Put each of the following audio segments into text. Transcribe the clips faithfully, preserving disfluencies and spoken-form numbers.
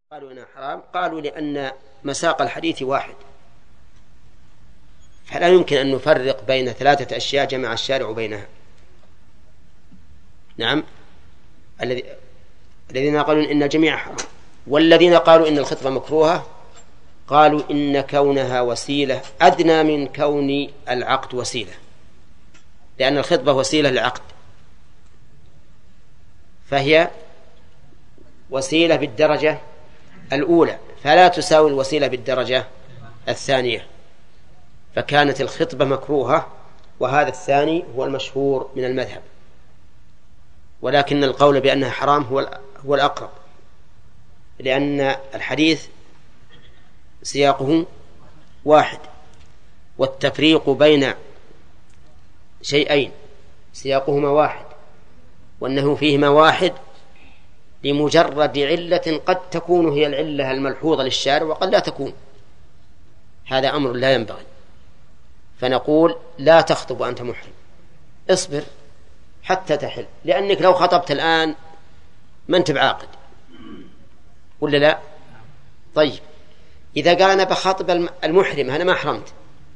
قالوا إنها حرام؟ قالوا لأن مساق الحديث واحد، فلا يمكن أن نفرق بين ثلاثة أشياء جمع الشارع بينها. نعم، الذين قالوا إن الجميع حرام، والذين قالوا إن الخطبة مكروهة قالوا إن كونها وسيلة أدنى من كون العقد وسيلة، لأن الخطبة وسيلة للعقد، فهي وسيلة بالدرجة الأولى فلا تساوي الوسيلة بالدرجة الثانية، فكانت الخطبة مكروهة، وهذا الثاني هو المشهور من المذهب، ولكن القول بأنها حرام هو هو الأقرب، لأن الحديث سياقه واحد، والتفريق بين شيئين سياقهما واحد وأنه فيهما واحد لمجرد علة قد تكون هي العلة الملحوظة للشارع وقد لا تكون، هذا أمر لا ينبغي. فنقول لا تخطب وأنت محرم، اصبر حتى تحل، لأنك لو خطبت الآن ما أنت بعاقد ولا لا؟ طيب إذا قال أنا بخاطب المحرم أنا ما حرمت،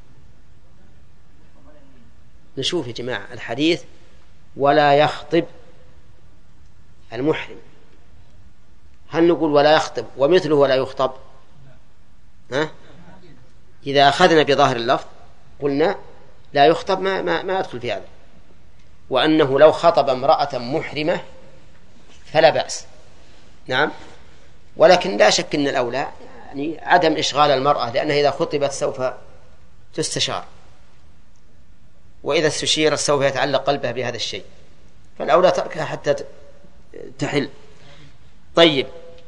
نشوف يا جماعة الحديث ولا يخطب المحرم، هل نقول ولا يخطب ومثله ولا يخطب؟ ها؟ إذا أخذنا بظاهر اللفظ قلنا لا يخطب ما, ما, ما يدخل في هذا، وأنه لو خطب امرأة محرمة فلا بأس. نعم، ولكن لا شك أن الأولى يعني عدم إشغال المرأة، لأنها إذا خطبت سوف تستشار، وإذا استشيرت سوف يتعلق قلبها بهذا الشيء، فالأولى تركها حتى تحل. طيب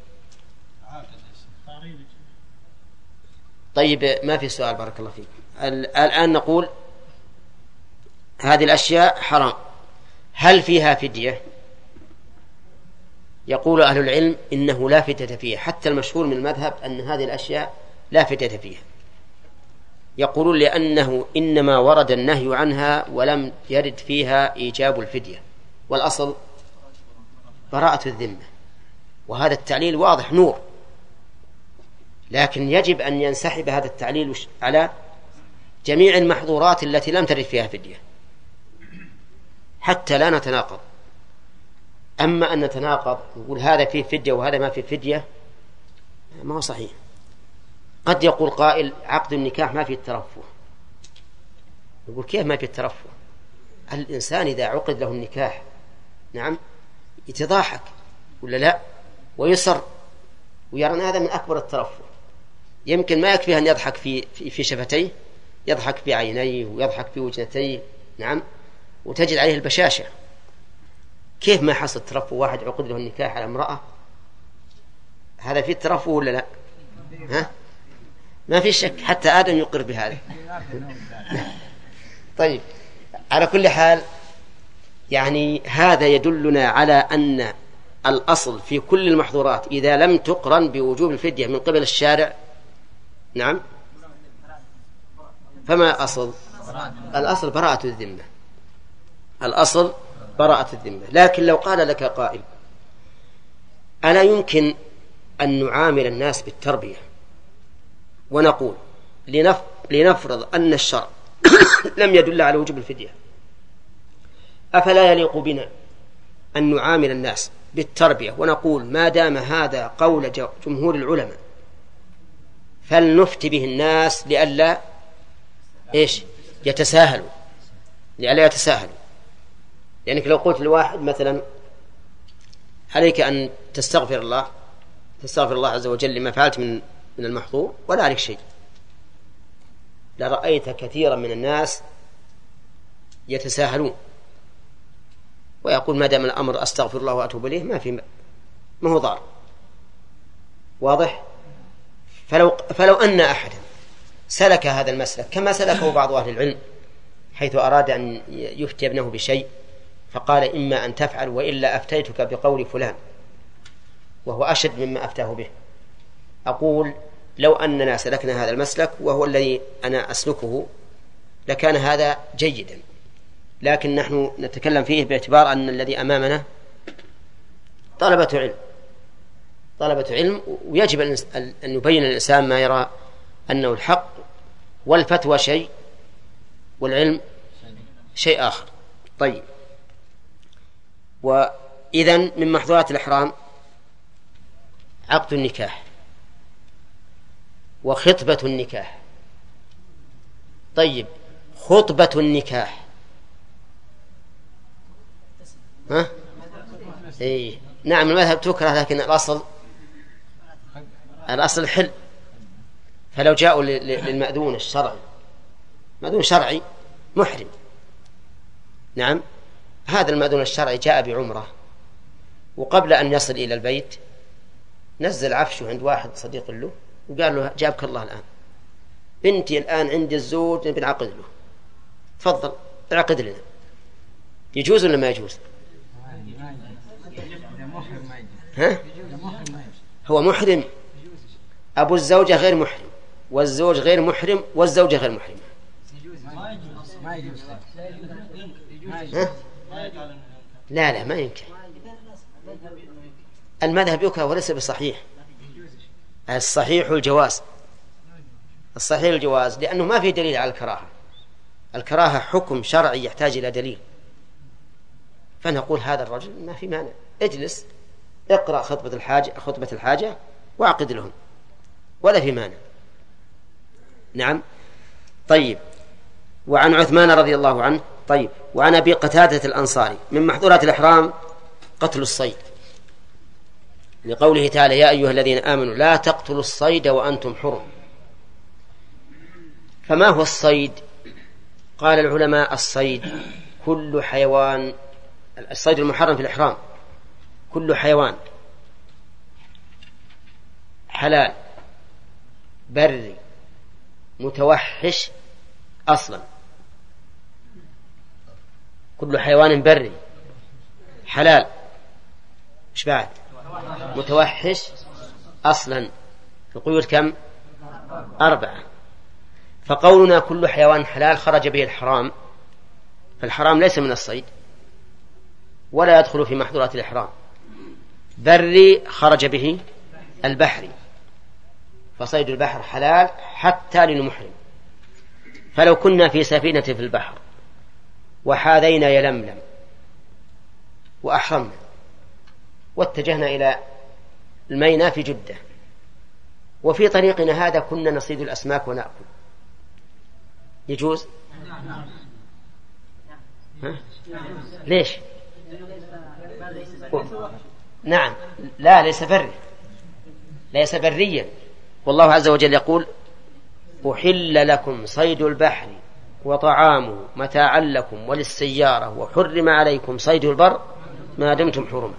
طيب ما في سؤال، بارك الله فيك. الآن نقول هذه الأشياء حرام، هل فيها فدية؟ يقول أهل العلم إنه لا فدية فيها، حتى المشهور من المذهب أن هذه الأشياء لا فدية فيها، يقولون لأنه إنما ورد النهي عنها ولم يرد فيها إيجاب الفدية، والأصل براءة الذمة، وهذا التعليل واضح نور، لكن يجب أن ينسحب هذا التعليل على جميع المحظورات التي لم ترد فيها فدية حتى لا نتناقض. أما أن نتناقض نقول هذا فيه فدية وهذا ما فيه فدية ما هو صحيح. قد يقول قائل عقد النكاح ما فيه الترفه، يقول كيف ما فيه الترفه؟ الإنسان إذا عقد له النكاح نعم يتضاحك ولا لا، ويسر، ويرى هذا من أكبر الترفه، يمكن ما يكفي أن يضحك في في شفتيه، يضحك في عينيه ويضحك في وجنتيه، نعم، وتجد عليه البشاشة. كيف ما حصل الترفه؟ واحد عقد له النكاح على امرأة، هذا فيه الترفه ولا لا؟ ها؟ ما في شك، حتى آدم يقر بهذا. طيب على كل حال يعني هذا يدلنا على أن الأصل في كل المحظورات إذا لم تقرن بوجوب الفدية من قبل الشارع نعم فما أصل؟ الأصل براءة الذمة، الأصل براءة الذمة. لكن لو قال لك قائل ألا يمكن أن نعامل الناس بالتربية، ونقول لنفرض أن الشرع لم يدل على وجوب الفدية، أفلا يليق بنا أن نعامل الناس بالتربية ونقول ما دام هذا قول جمهور العلماء فلنفتي به الناس لئلا إيش يتساهلوا، لئلا يتساهلوا. لأنك لو قلت لواحد مثلا عليك أن تستغفر الله تستغفر الله عز وجل لما فعلت من من المحظور ولا عليك شيء، لرأيت كثيرا من الناس يتساهلون ويقول ما دام الأمر أستغفر الله وأتوب إليه ما في ما هو ضار. واضح؟ فلو فلو أن أحدا سلك هذا المسلك كما سلكه بعض أهل العلم، حيث أراد أن يفتي ابنه بشيء فقال إما أن تفعل وإلا أفتيتك بقول فلان، وهو أشد مما أفتاه به، أقول لو أننا سلكنا هذا المسلك وهو الذي أنا أسلكه لكان هذا جيدا، لكن نحن نتكلم فيه باعتبار أن الذي أمامنا طلبة علم، طلبة علم، ويجب أن يبين الإنسان ما يرى أنه الحق، والفتوى شيء والعلم شيء آخر. طيب، وإذن من محظورات الإحرام عقد النكاح وخطبة النكاح. طيب، خطبة النكاح ها؟ إيه. نعم، المذهب تكره، لكن الأصل الأصل الحل. فلو جاءوا للمأذون الشرعي، مأذون شرعي محرم، نعم، هذا المأذون الشرعي جاء بعمرة، وقبل أن يصل إلى البيت نزل عفشه عند واحد صديق له وقال له جابك الله الآن، بنتي الآن عند الزوج بنعقد له، تفضل اعقد لنا. يجوز ولا ما يجوز؟ ها؟ هو محرم، أبو الزوجة غير محرم، والزوج غير محرم، والزوجة غير محرمة. لا لا ما يمكن، المذهب يكره وليس بصحيح. الصحيح الجواز، الصحيح الجواز، لأنه ما في دليل على الكراهة. الكراهة حكم شرعي يحتاج إلى دليل، فنقول هذا الرجل ما في مانع، اجلس اقرأ خطبة الحاجة خطبة الحاجة وعقد لهم، ولا في مانع. نعم. طيب، وعن عثمان رضي الله عنه. طيب، وعن أبي قتادة الأنصاري من محظورات الإحرام قتل الصيد، لقوله تعالى يا أيها الذين آمنوا لا تقتلوا الصيد وأنتم حرم. فما هو الصيد؟ قال العلماء الصيد كل حيوان، الصيد المحرم في الإحرام كل حيوان حلال بري متوحش أصلا، كل حيوان بري حلال إيش بعد متوحش أصلا. القيود كم؟ أربعة. فقولنا كل حيوان حلال خرج به الحرام، فالحرام ليس من الصيد ولا يدخل في محظورات الإحرام. بري خرج به البحري، فصيد البحر حلال حتى للمحرم. فلو كنا في سفينة في البحر وحاذينا يلملم وأحرمنا واتجهنا إلى الميناء في جدة، وفي طريقنا هذا كنا نصيد الأسماك ونأكل، يجوز؟ ها؟ ليش؟ نعم، لا ليس بري، ليس بريا، والله عز وجل يقول أحل لكم صيد البحر وطعامه متاعا لكم وللسيارة وحرم عليكم صيد البر ما دمتم حرما.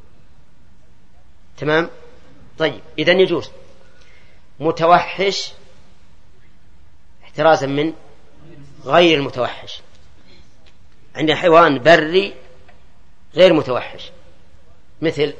تمام. طيب، إذن يجوز. متوحش احترازا من غير المتوحش، عندنا حيوان بري غير متوحش مثل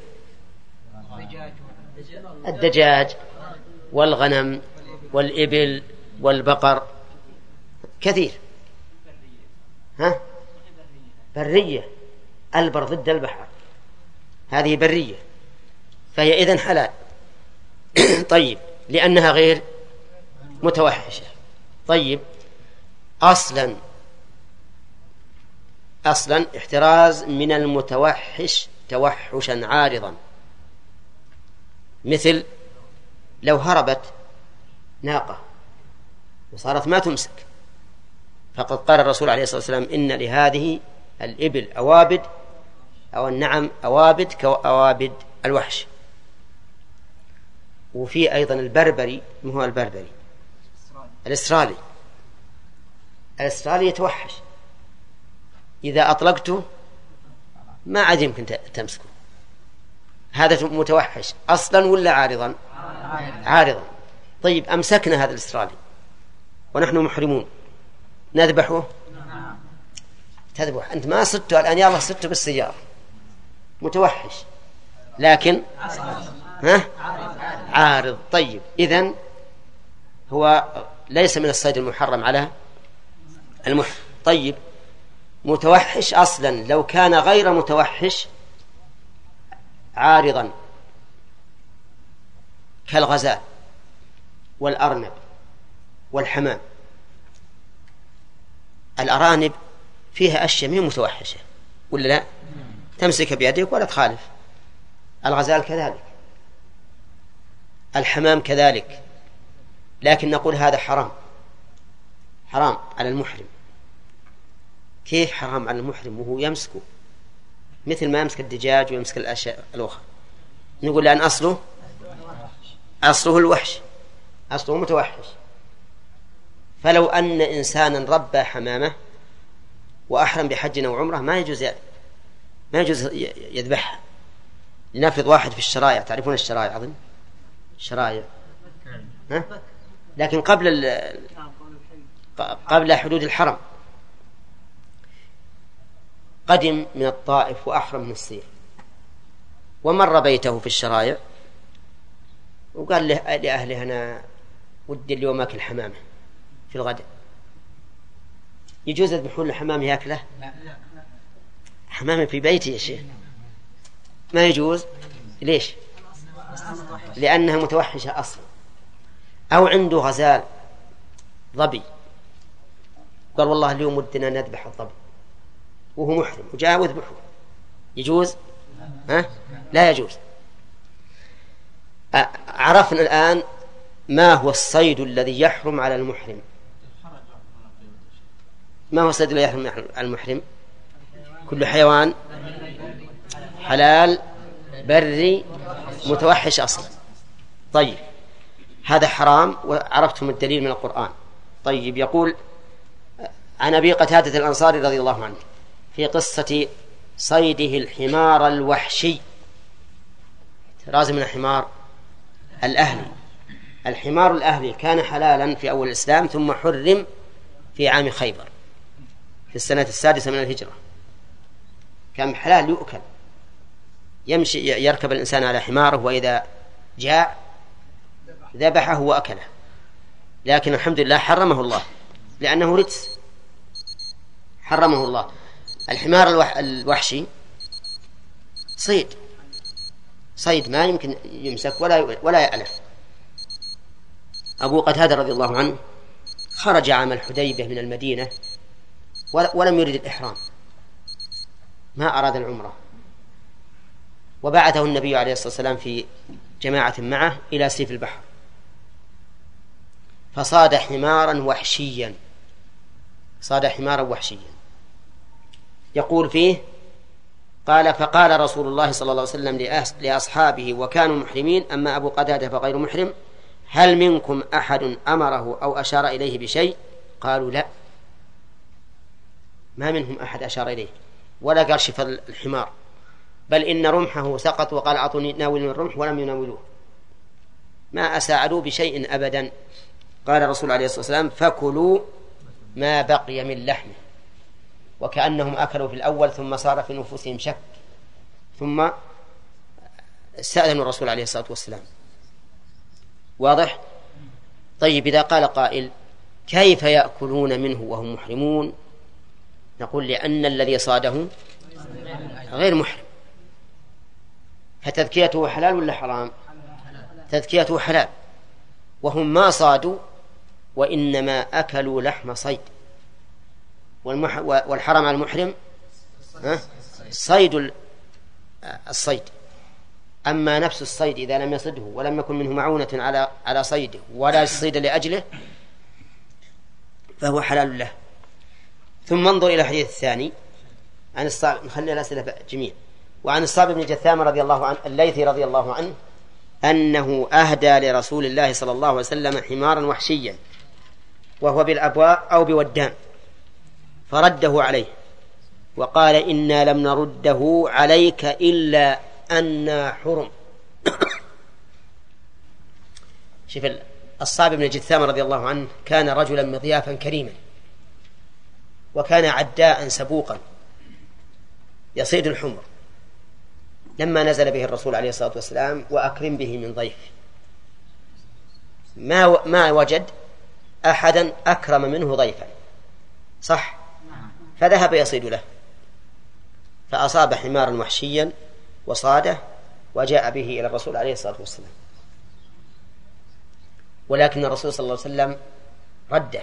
الدجاج والغنم والإبل والبقر، كثير. ها؟ برية، البر ضد البحر، هذه برية، فهي إذن حلال. طيب، لأنها غير متوحشة. طيب، أصلا أصلا احتراز من المتوحش توحشا عارضا، مثل لو هربت ناقة وصارت ما تمسك، فقد قال الرسول عليه الصلاة والسلام إن لهذه الإبل أوابد، أو النعم أوابد كأوابد الوحش. وفي أيضا البربري، ما هو البربري؟ الأسترالي، الأسترالي يتوحش، إذا أطلقته ما عاد يمكن تمسكه. هذا متوحش أصلا ولا عارضا؟ عارضا. طيب، أمسكنا هذا الأسترالي ونحن محرمون، نذبحه؟ تذبح أنت ما صدته الآن، يا الله صدته بالسيارة، متوحش لكن ها؟ عارض. طيب، إذن هو ليس من الصيد المحرم على المحرم. طيب، متوحش أصلا، لو كان غير متوحش عارضا كالغزال والأرنب والحمام. الأرانب فيها أشياء مين متوحشة ولا لا؟ تمسك بيدك ولا تخالف. الغزال كذلك، الحمام كذلك، لكن نقول هذا حرام، حرام على المحرم. كيف حرام على المحرم وهو يمسكه مثل ما يمسك الدجاج ويمسك الأشياء الأخرى؟ نقول لأن أصله أصله الوحش، أصله متوحش. فلو أن إنسانا ربى حمامة وأحرم بحج أو عمره ما يجوز ما يجوز يذبحها. لنفرض واحد في الشرائع، تعرفون الشرائع أظن الشرائع، ها؟ لكن قبل قبل حدود الحرم، قدم من الطائف وأحرم من الصيف ومر بيته في الشرائع وقال لأهله أنا ودي اليوم أكل حمامة في الغداء، يجوز يذبحون الحمام يأكله؟ حمامة في بيتي يا شيخ ما يجوز. ليش؟ لأنها متوحشة أصلا. أو عنده غزال ظبي قال والله اليوم ودنا نذبح الظبي وهو محرم وجاء وذبحه، يجوز؟ ها؟ لا يجوز. عرفنا الآن ما هو الصيد الذي يحرم على المحرم. ما هو الصيد الذي يحرم على المحرم؟ كل حيوان حلال بري متوحش أصلا. طيب هذا حرام وعرفتم الدليل من القرآن. طيب يقول عن أبي قتادة الأنصاري رضي الله عنه في قصة صيده الحمار الوحشي، رازم من الحمار الأهلي. الحمار الأهلي كان حلالا في أول الإسلام ثم حرم في عام خيبر في السنة السادسة من الهجرة. كان حلال يؤكل، يمشي يركب الإنسان على حماره وإذا جاء ذبحه وأكله، لكن الحمد لله حرمه الله لأنه رجس، حرمه الله. الحمار الوحشي صيد، صيد ما يمكن يمسك ولا ولا يألف. أبو قتادة رضي الله عنه خرج عام الحديبية من المدينة ولم يرد الإحرام، ما أراد العمرة، وبعثه النبي عليه الصلاة والسلام في جماعة معه إلى سيف البحر، فصاد حمارا وحشيا، صاد حمارا وحشيا. يقول فيه قال فقال رسول الله صلى الله عليه وسلم لأصحابه وكانوا محرمين أما أبو قتادة فغير محرم هل منكم أحد أمره أو أشار إليه بشيء؟ قالوا لا، ما منهم أحد أشار إليه ولا قال شف الحمار، بل إن رمحه سقط وقال أعطوني ناول من الرمح ولم يناولوه، ما أساعدوا بشيء أبدا. قال الرسول عليه الصلاة والسلام فكلوا ما بقي من لحمه، وكأنهم أكلوا في الأول ثم صار في نفوسهم شك ثم استأذنوا الرسول عليه الصلاة والسلام. واضح؟ طيب إذا قال قائل كيف يأكلون منه وهم محرمون؟ نقول لأن الذي صاده غير محرم، فتذكيته حلال ولا حرام؟ تذكيته حلال، وهم ما صادوا وإنما أكلوا لحم صيد، والحرام على المحرم صيد الصيد. أما نفس الصيد إذا لم يصده ولم يكن منه معونة على على صيده ولا الصيد لأجله فهو حلال له. ثم انظر إلى الحديث الثاني عن الصعب، نخلي الأسئلة جميع. وعن الصعب بن جثام رضي الله عنه الليثي رضي الله عنه أنه أهدى لرسول الله صلى الله عليه وسلم حمارا وحشيا وهو بالأبواء أو بودان فرده عليه وقال إنا لم نرده عليك إلا أن حرم. شوف الصعب بن جثام رضي الله عنه كان رجلا مضيافا كريما، وكان عداء سبوقا يصيد الحمر. لما نزل به الرسول عليه الصلاة والسلام وأكرم به من ضيف ما ما وجد أحدا أكرم منه ضيفا، صح؟ فذهب يصيد له فأصاب حمارا وحشيا وصاده وجاء به إلى الرسول عليه الصلاة والسلام. ولكن الرسول صلى الله عليه وسلم رده،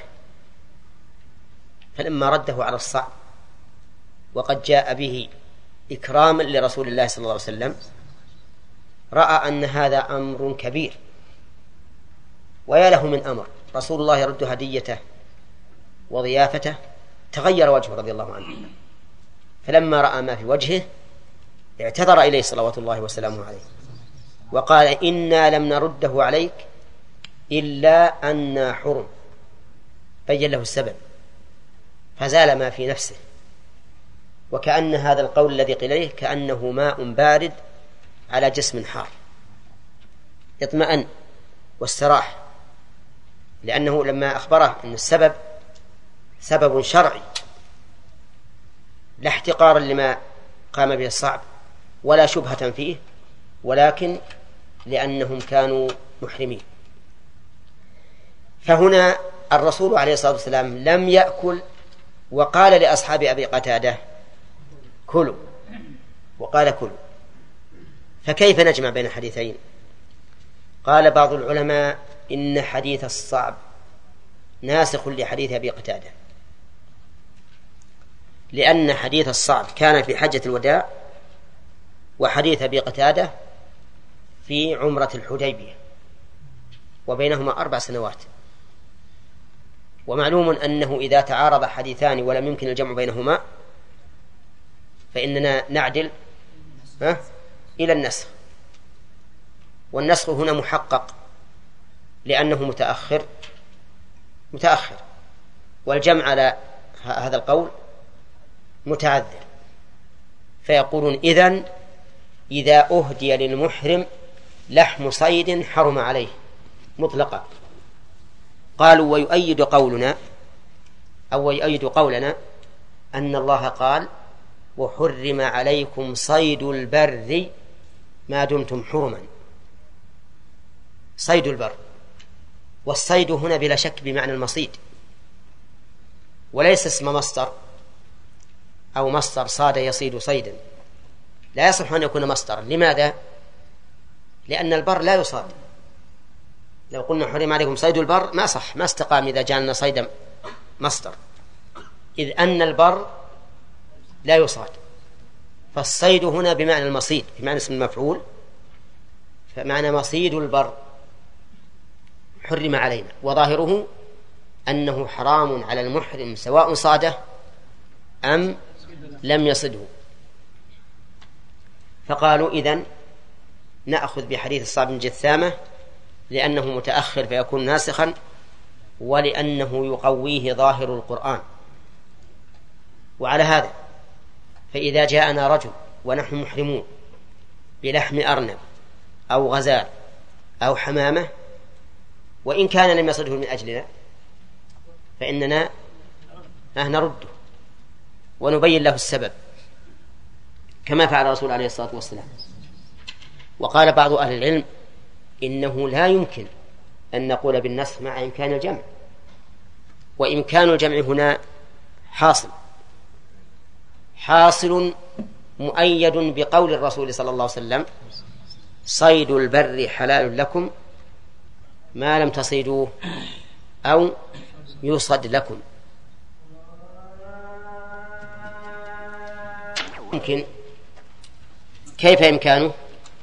فلما رده على الصعب وقد جاء به إكراما لرسول الله صلى الله عليه وسلم رأى أن هذا أمر كبير، ويا له من أمر رسول الله يرد هديته وضيافته، تغير وجهه رضي الله عنه، فلما رأى ما في وجهه اعتذر إليه صلوات الله وسلامه عليه وقال إنا لم نرده عليك إلا أن حرم، بين له السبب فزال ما في نفسه، وكأن هذا القول الذي قيل له كأنه ماء بارد على جسم حار، اطمأن واستراح، لأنه لما أخبره أن السبب سبب شرعي لا احتقارا لما قام به الصعب ولا شبهة فيه، ولكن لأنهم كانوا محرمين. فهنا الرسول عليه الصلاة والسلام لم يأكل وقال لأصحاب أبي قتادة كلوا، وقال كلوا، فكيف نجمع بين الحديثين؟ قال بعض العلماء إن حديث الصعب ناسخ لحديث أبي قتادة، لأن حديث الصعب كان في حجة الوداع وحديث أبي قتادة في عمرة الحديبية، وبينهما أربع سنوات، ومعلوم أنه إذا تعارض حديثان ولم يمكن الجمع بينهما فإننا نعدل ها إلى النسخ، والنسخ هنا محقق لأنه متأخر متأخر والجمع على هذا القول متعذر، فيقولون إذن إذا أهدي للمحرم لحم صيد حرم عليه مطلقا. قالوا ويؤيد قولنا أو يؤيد قولنا أن الله قال وحرم عليكم صيد البر ما دمتم حرما، صيد البر، والصيد هنا بلا شك بمعنى المصيد، وليس اسم مصدر أو مصدر صاد يصيد صيدا، لا يصح أن يكون مصدرا. لماذا؟ لأن البر لا يصاد، لو قلنا حرم عليكم صيد البر ما صح، ما استقام إذا جعلنا صيدا مصدر، إذ أن البر لا يصاد، فالصيد هنا بمعنى المصيد بمعنى اسم المفعول، فمعنى مصيد البر حرم علينا، وظاهره أنه حرام على المحرم سواء صاده أم لم يصده. فقالوا إذن نأخذ بحديث الصعب بن جثامة لأنه متأخر فيكون ناسخا، ولأنه يقويه ظاهر القرآن. وعلى هذا فإذا جاءنا رجل ونحن محرمون بلحم أرنب أو غزال أو حمامة وإن كان لم يصده من أجلنا فإننا نرده ونبين له السبب كما فعل الرسول عليه الصلاة والسلام. وقال بعض أهل العلم إنه لا يمكن أن نقول بالنسخ مع إمكان الجمع، وإمكان الجمع هنا حاصل حاصل مؤيد بقول الرسول صلى الله عليه وسلم صيد البر حلال لكم ما لم تصيدوه أو يصد لكم. يمكن كيف إمكانه؟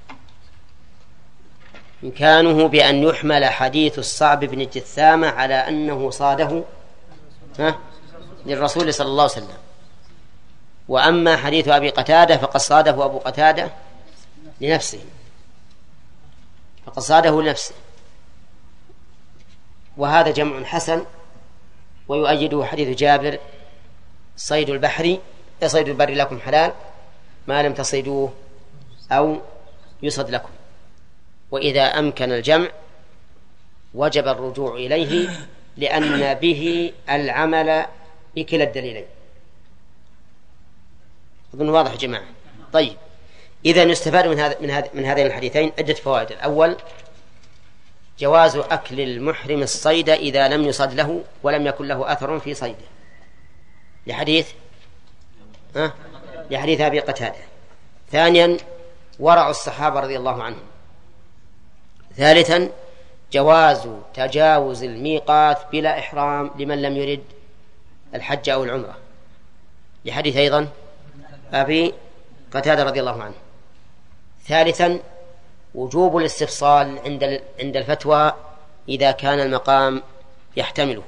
إمكانه بأن يحمل حديث الصعب بن جثامة على أنه صاده ها للرسول صلى الله عليه وسلم، وأما حديث أبي قتادة فقد صاده أبو قتادة لنفسه فقد صاده لنفسه وهذا جمع حسن، ويؤيده حديث جابر صيد البحر صيد البر لكم حلال ما لم تصيدوه أو يصد لكم. وإذا أمكن الجمع وجب الرجوع إليه لأن به العمل بكلا الدليلين. أظن واضح يا جماعة. طيب إذا نستفاد من هذا من هذا من هذين الحديثين عدة فوائد. الأول جواز أكل المحرم الصيد إذا لم يصد له ولم يكن له أثر في صيده لحديث ها لحديث أبي قتادة. ثانيا ورع الصحابة رضي الله عنهم. ثالثا جواز تجاوز الميقات بلا إحرام لمن لم يرد الحج أو العمرة، لحديث أيضا أبي قتادة رضي الله عنه. ثالثا وجوب الاستفصال عند عند الفتوى إذا كان المقام يحتمله،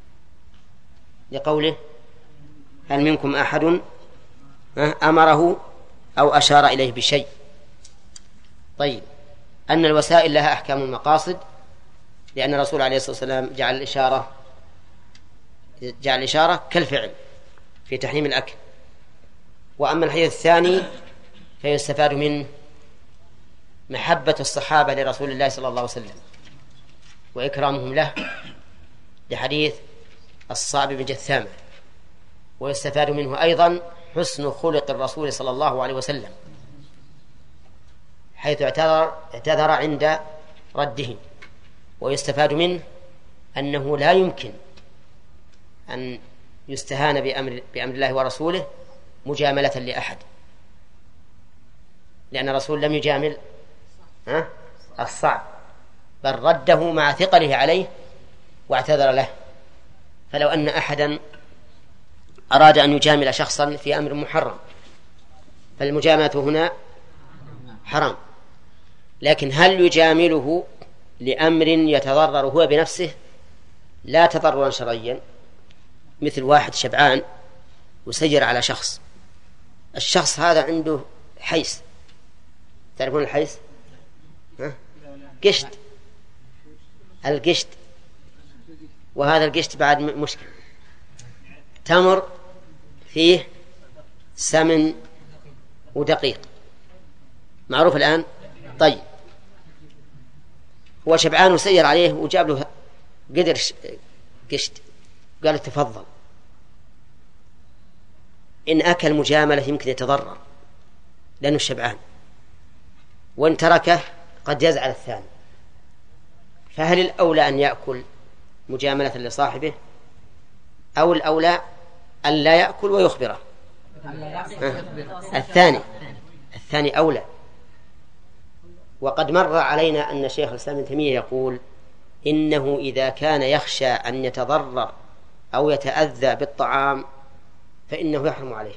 لقوله هل منكم أحد أمره أو أشار إليه بشيء. طيب، أن الوسائل لها أحكام المقاصد، لأن الرسول عليه الصلاة والسلام جعل الإشارة جعل الإشارة كالفعل في تحريم الأكل. وأما الحديث الثاني فيستفاد منه محبة الصحابة لرسول الله صلى الله عليه وسلم وإكرامهم له، لحديث الصعب بن جثامة. ويستفاد منه أيضا حسن خلق الرسول صلى الله عليه وسلم، حيث اعتذر, اعتذر عند رده. ويستفاد منه أنه لا يمكن أن يستهان بأمر, بأمر الله ورسوله مجاملة لأحد، لأن الرسول لم يجامل الصعب، بل رده مع ثقله عليه واعتذر له. فلو أن أحدا أراد أن يجامل شخصا في أمر محرم فالمجاملة هنا حرام، لكن هل يجامله لأمر يتضرر هو بنفسه لا تضررا شرعيا، مثل واحد شبعان وسير على شخص، الشخص هذا عنده حيس، تعرفون الحيس؟ ها؟ قشت، القشت، وهذا القشت بعد مشكلة، تمر فيه سمن ودقيق، معروف الآن. طيب، هو شبعان وسير عليه وجاب له قدر قشت، قال تفضل. إن أكل مجاملة يمكن يتضرر لأنه شبعان، وإن تركه قد يزعل الثاني. فهل الأولى أن يأكل مجاملة لصاحبه، أو الأولى أن لا يأكل ويخبره؟ الثاني الثاني أولى. وقد مر علينا أن شيخ الإسلام ابن تيمية يقول إنه إذا كان يخشى أن يتضرر أو يتأذى بالطعام فإنه يحرم عليه،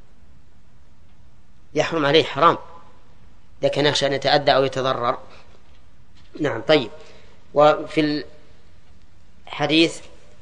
يحرم عليه حرام إذا كان يخشى أن يتأذى أو يتضرر. نعم. طيب، وفي الحديث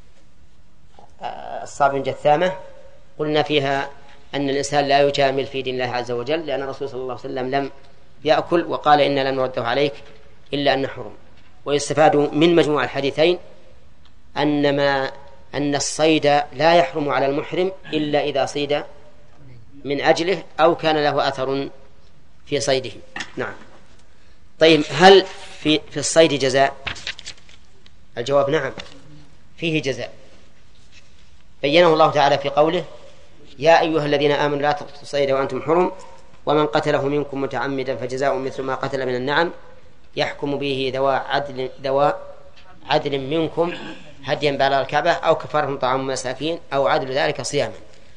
الصعب بن جثامة قلنا فيها أن الإنسان لا يجامل في دين الله عز وجل، لأن الرسول صلى الله عليه وسلم لم يأكل وقال إن لم نرده عليك إلا أن حرم. ويستفاد من مجموع الحديثين أن ما أن الصيد لا يحرم على المحرم إلا إذا صيد من أجله أو كان له أثر في صيده. نعم. طيب، هل في في الصيد جزاء؟ الجواب نعم، فيه جزاء، بينه الله تعالى في قوله يا أيها الذين آمنوا لا تقتلوا الصيد وأنتم حرم ومن قتله منكم متعمدا فجزاء مثل ما قتل من النعم يحكم به ذوى عدل, ذوى عدل منكم هديا بالغ الكعبة أو كفارة طعام مساكين أو عدل ذلك صياما.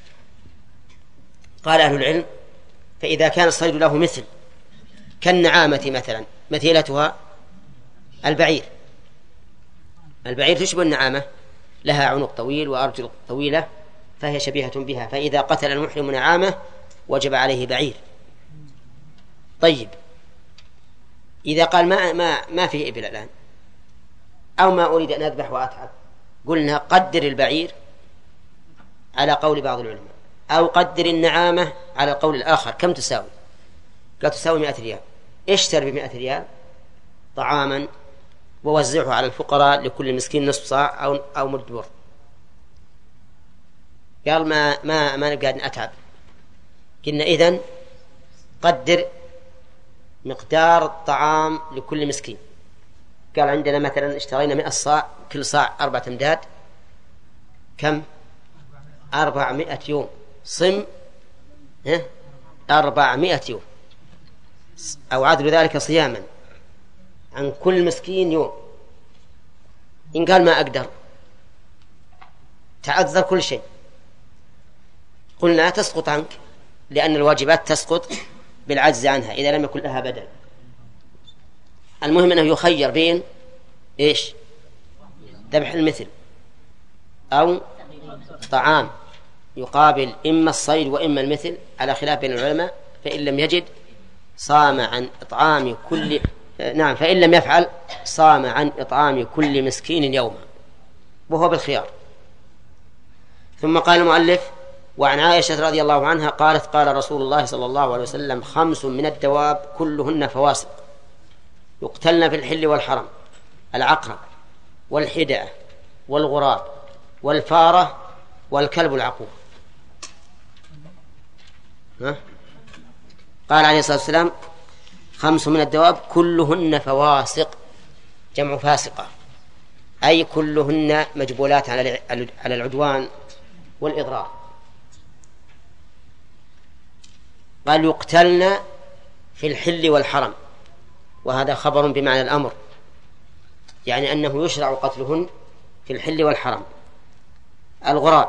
قال أهل العلم فإذا كان الصيد له مثل كالنعامة مثلا، مثيلتها البعير، البعير تشبه النعامة، لها عنق طويل وأرجل طويلة فهي شبيهة بها، فإذا قتل المحرم نعامة وجب عليه بعير. طيب، إذا قال ما ما ما فيه إبل الآن أو ما أريد أن أذبح وأتعب، قلنا قدر البعير على قول بعض العلماء أو قدر النعامة على القول الآخر. كم تساوي؟ قال تساوي مئة ريال. اشتر بمئة ريال طعاما ووزعه على الفقراء لكل مسكين نصف صاع أو أو مد بر. قال ما ما ما نقعد أتعب. قلنا إذن قدر مقدار الطعام لكل مسكين. قال عندنا مثلا اشترينا مئة صاع، كل صاع أربعة أمداد، كم؟ أربعمائة يوم. صم ها أربعمائة يوم أو عدل ذلك صياما عن كل مسكين يوم. إن قال ما أقدر، تعذر كل شيء، قلنا تسقط عنك، لأن الواجبات تسقط بالعجز عنها إذا لم يكن لها بدل. المهم أنه يخير بين إيش؟ ذبح المثل أو طعام يقابل إما الصيد وإما المثل على خلاف بين العلماء، فإن لم يجد صام عن إطعام كل نعم فإن لم يفعل صام عن إطعام كل مسكين يوما، وهو بالخيار. ثم قال المؤلف: وعن عائشة رضي الله عنها قالت: قال رسول الله صلى الله عليه وسلم: خمس من الدواب كلهن فواسق يقتلن في الحل والحرم: العقرب والحدأة والغراب والفارة والكلب العقور. ها؟ قال عليه الصلاة والسلام: خمس من الدواب كلهن فواسق، جمع فاسقة، أي كلهن مجبولات على العدوان والإضرار. قال: يقتلن في الحل والحرم، وهذا خبر بمعنى الأمر، يعني أنه يشرع قتلهن في الحل والحرم. الغراب،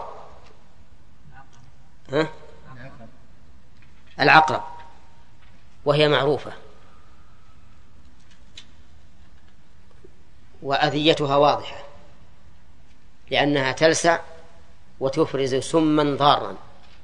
ها؟ العقرب، وهي معروفة وأذيتها واضحة، لأنها تلسع وتفرز سما ضارا،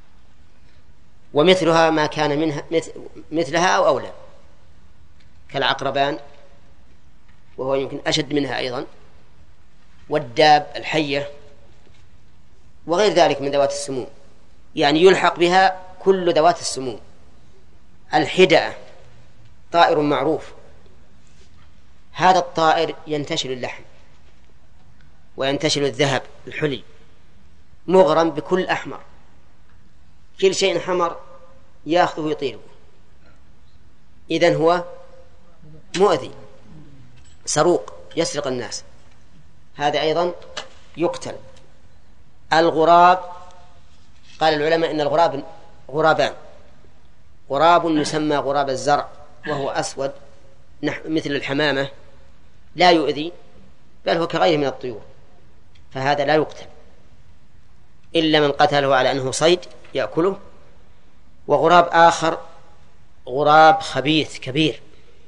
ومثلها ما كان منها مثلها أو أولى، كالعقربان وهو يمكن أشد منها أيضا، والداب الحية وغير ذلك من ذوات السموم، يعني يلحق بها كل ذوات السموم. الحدأة طائر معروف، هذا الطائر ينتشل اللحم وينتشل الذهب الحلي، مغرم بكل أحمر، كل شيء حمر يأخذه ويطيره، إذن هو مؤذي سروق يسرق الناس، هذا أيضا يقتل. الغراب، قال العلماء إن الغراب غرابان: غراب يسمى غراب الزرع وهو أسود مثل الحمامة لا يؤذي بل هو كغيره من الطيور، فهذا لا يقتل إلا من قتله على أنه صيد يأكله. وغراب آخر غراب خبيث كبير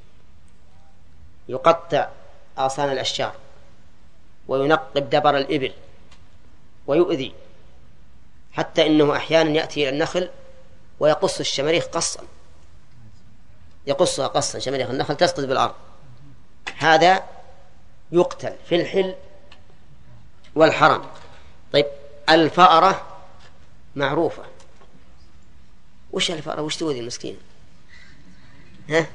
يقطع أغصان الأشجار وينقب دبر الإبل ويؤذي، حتى إنه أحيانا يأتي إلى النخل ويقص الشماريخ قصا، يقصها قصا، شماريخ النخل تسقط بالأرض، هذا يقتل في الحل والحرم. طيب الفأرة معروفة، وش الفأرة؟ وش تؤذي المسكين؟ ها؟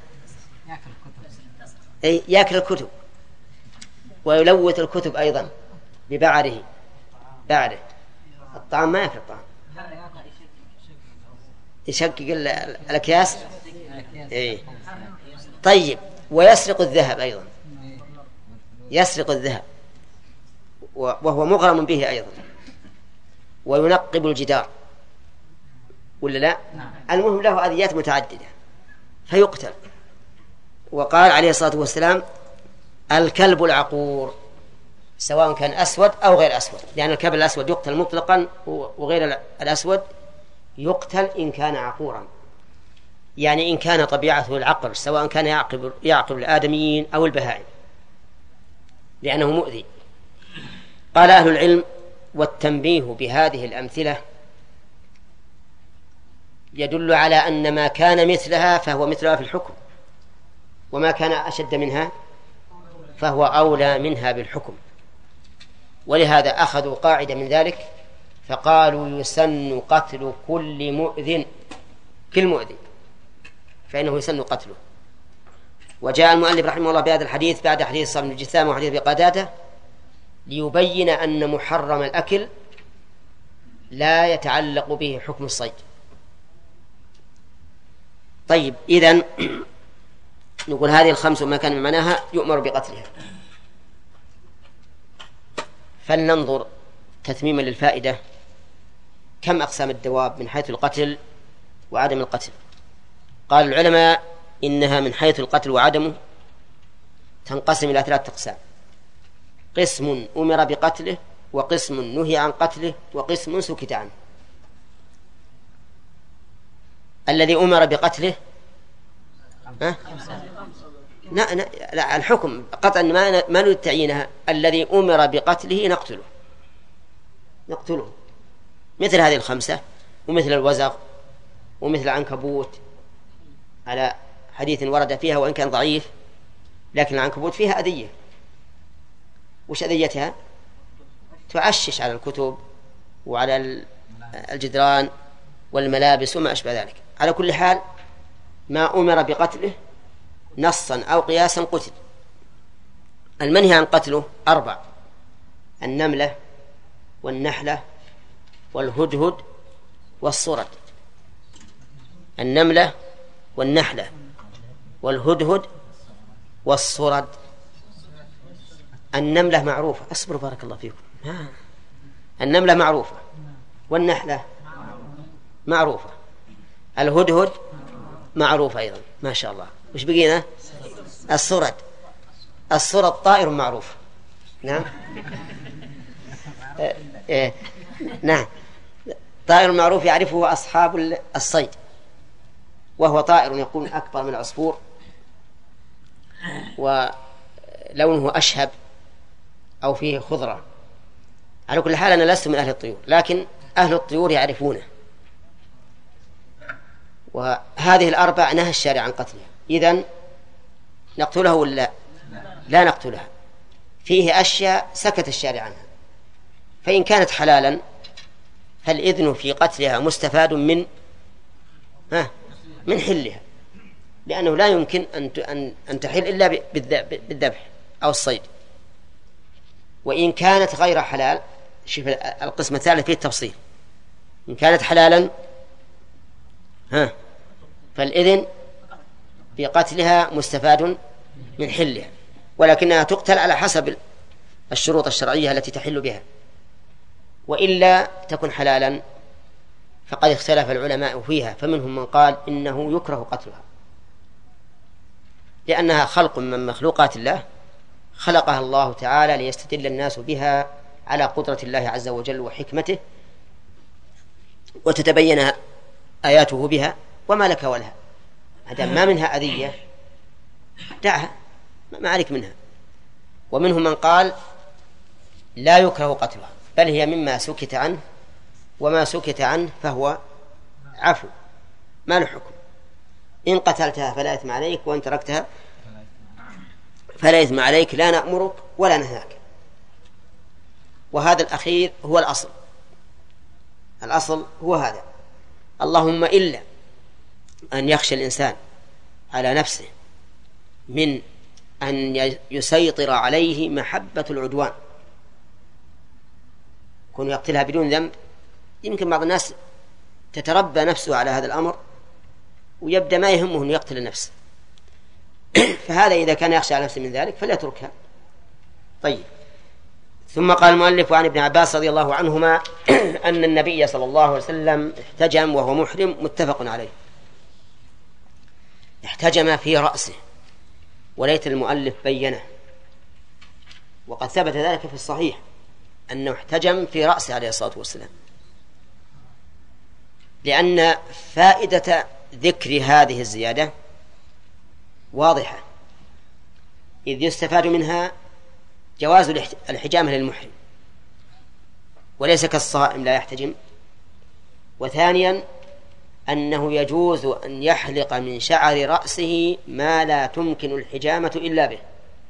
أي يأكل الكتب ويلوث الكتب أيضا ببعره، بعره الطعام ما يأكل الطعام، يشقق الأكياس. إيه. طيب ويسرق الذهب أيضا، يسرق الذهب وهو مغرم به أيضا، وينقب الجدار ولا لا؟ المهم له أذيات متعددة فيقتل. وقال عليه الصلاة والسلام: الكلب العقور، سواء كان أسود أو غير أسود، لأن الكلب الأسود يقتل مطلقا وغير الأسود يقتل إن كان عقورا، يعني إن كان طبيعته العقر، سواء كان يعقب, يعقب الآدميين أو البهائم، لأنه مؤذي. قال أهل العلم: والتنبيه بهذه الأمثلة يدل على أن ما كان مثلها فهو مثلها في الحكم، وما كان أشد منها فهو أولى منها بالحكم. ولهذا أخذوا قاعدة من ذلك فقالوا: يسن قتل كل مؤذن، كل مؤذن فإنه يسن قتله. وجاء المؤلف رحمه الله بهذا الحديث بعد حديث صلب الجثام وحديث بقتادة ليبين أن محرم الأكل لا يتعلق به حكم الصيد. طيب إذن نقول هذه الخمس وما كان من معناها يؤمر بقتلها. فلننظر تتميما للفائدة كم أقسام الدواب من حيث القتل وعدم القتل. قال العلماء إنها من حيث القتل وعدمه تنقسم إلى ثلاثة أقسام: قسم أمر بقتله، وقسم نهي عن قتله، وقسم سكت عنه. الذي أمر بقتله ها؟ لا, لا الحكم قطعا ما ما نريد تعيينها. الذي أمر بقتله نقتله نقتله مثل هذه الخمسة، ومثل الوزغ، ومثل العنكبوت على حديث ورد فيها وإن كان ضعيف، لكن العنكبوت فيها أذية. وش أذيتها؟ تعشش على الكتب وعلى الجدران والملابس وما أشبه ذلك. على كل حال ما أمر بقتله نصا أو قياسا قتل. المنهي عن قتله أربع: النملة والنحلة والهدهد والصرد. النملة والنحلة والهدهد والصرد. النملة معروفة، أصبر بارك الله فيكم. النملة معروفة، والنحلة معروفة، الهدهد معروفة أيضا، ما شاء الله. وش بقينا؟ الصرد. الصرد طائر معروف. نعم إيه. نعم طائر معروف يعرفه أصحاب الصيد، وهو طائر يكون أكبر من العصفور ولونه أشهب أو فيه خضرة. على كل حال أنا لست من أهل الطيور، لكن أهل الطيور يعرفونه. وهذه الأربع نهى الشارع عن قتلها. إذن نقتلها ولا لا نقتلها؟ فيه أشياء سكت الشارع عنها، فإن كانت حلالا فالإذن في قتلها مستفاد من ها من حلها، لأنه لا يمكن أن أن تحل إلا بالذبح أو الصيد. وإن كانت غير حلال، شوف القسم الثالث فيه التفصيل، إن كانت حلالا ها فالإذن في قتلها مستفاد من حلها، ولكنها تقتل على حسب الشروط الشرعية التي تحل بها. وإلا تكن حلالا فقد اختلف العلماء فيها، فمنهم من قال إنه يكره قتلها لأنها خلق من مخلوقات الله، خلقها الله تعالى ليستدل الناس بها على قدرة الله عز وجل وحكمته، وتتبين آياته بها، وما لك ولها عدم ما منها أذية دعها، ما عليك منها. ومنهم من قال لا يكره قتلها، بل هي مما سكت عنه، وما سكت عنه فهو عفو ما له حكم. إن قتلتها فلا إثم عليك، وإن تركتها فلا إثم عليك، لا نأمرك ولا نهاك. وهذا الأخير هو الأصل. الأصل هو هذا. اللهم إلا أن يخشى الإنسان على نفسه من أن يسيطر عليه محبة العدوان، كون يقتلها بدون ذنب. يمكن بعض الناس تتربى نفسه على هذا الأمر ويبدأ ما يهمه أن يقتل النفس فهذا إذا كان يخشى على نفسه من ذلك فليتركها. طيب، ثم قال المؤلف: عن ابن عباس رضي الله عنهما أن النبي صلى الله عليه وسلم احتجم وهو محرم، متفق عليه. احتجم في رأسه، وليت المؤلف بينه، وقد ثبت ذلك في الصحيح أنه احتجم في رأسه عليه الصلاة والسلام، لأن فائدة ذكر هذه الزيادة واضحة، إذ يستفاد منها جواز الحجامة للمحرم وليس كالصائم لا يحتجم. وثانيا أنه يجوز أن يحلق من شعر رأسه ما لا تمكن الحجامة إلا به.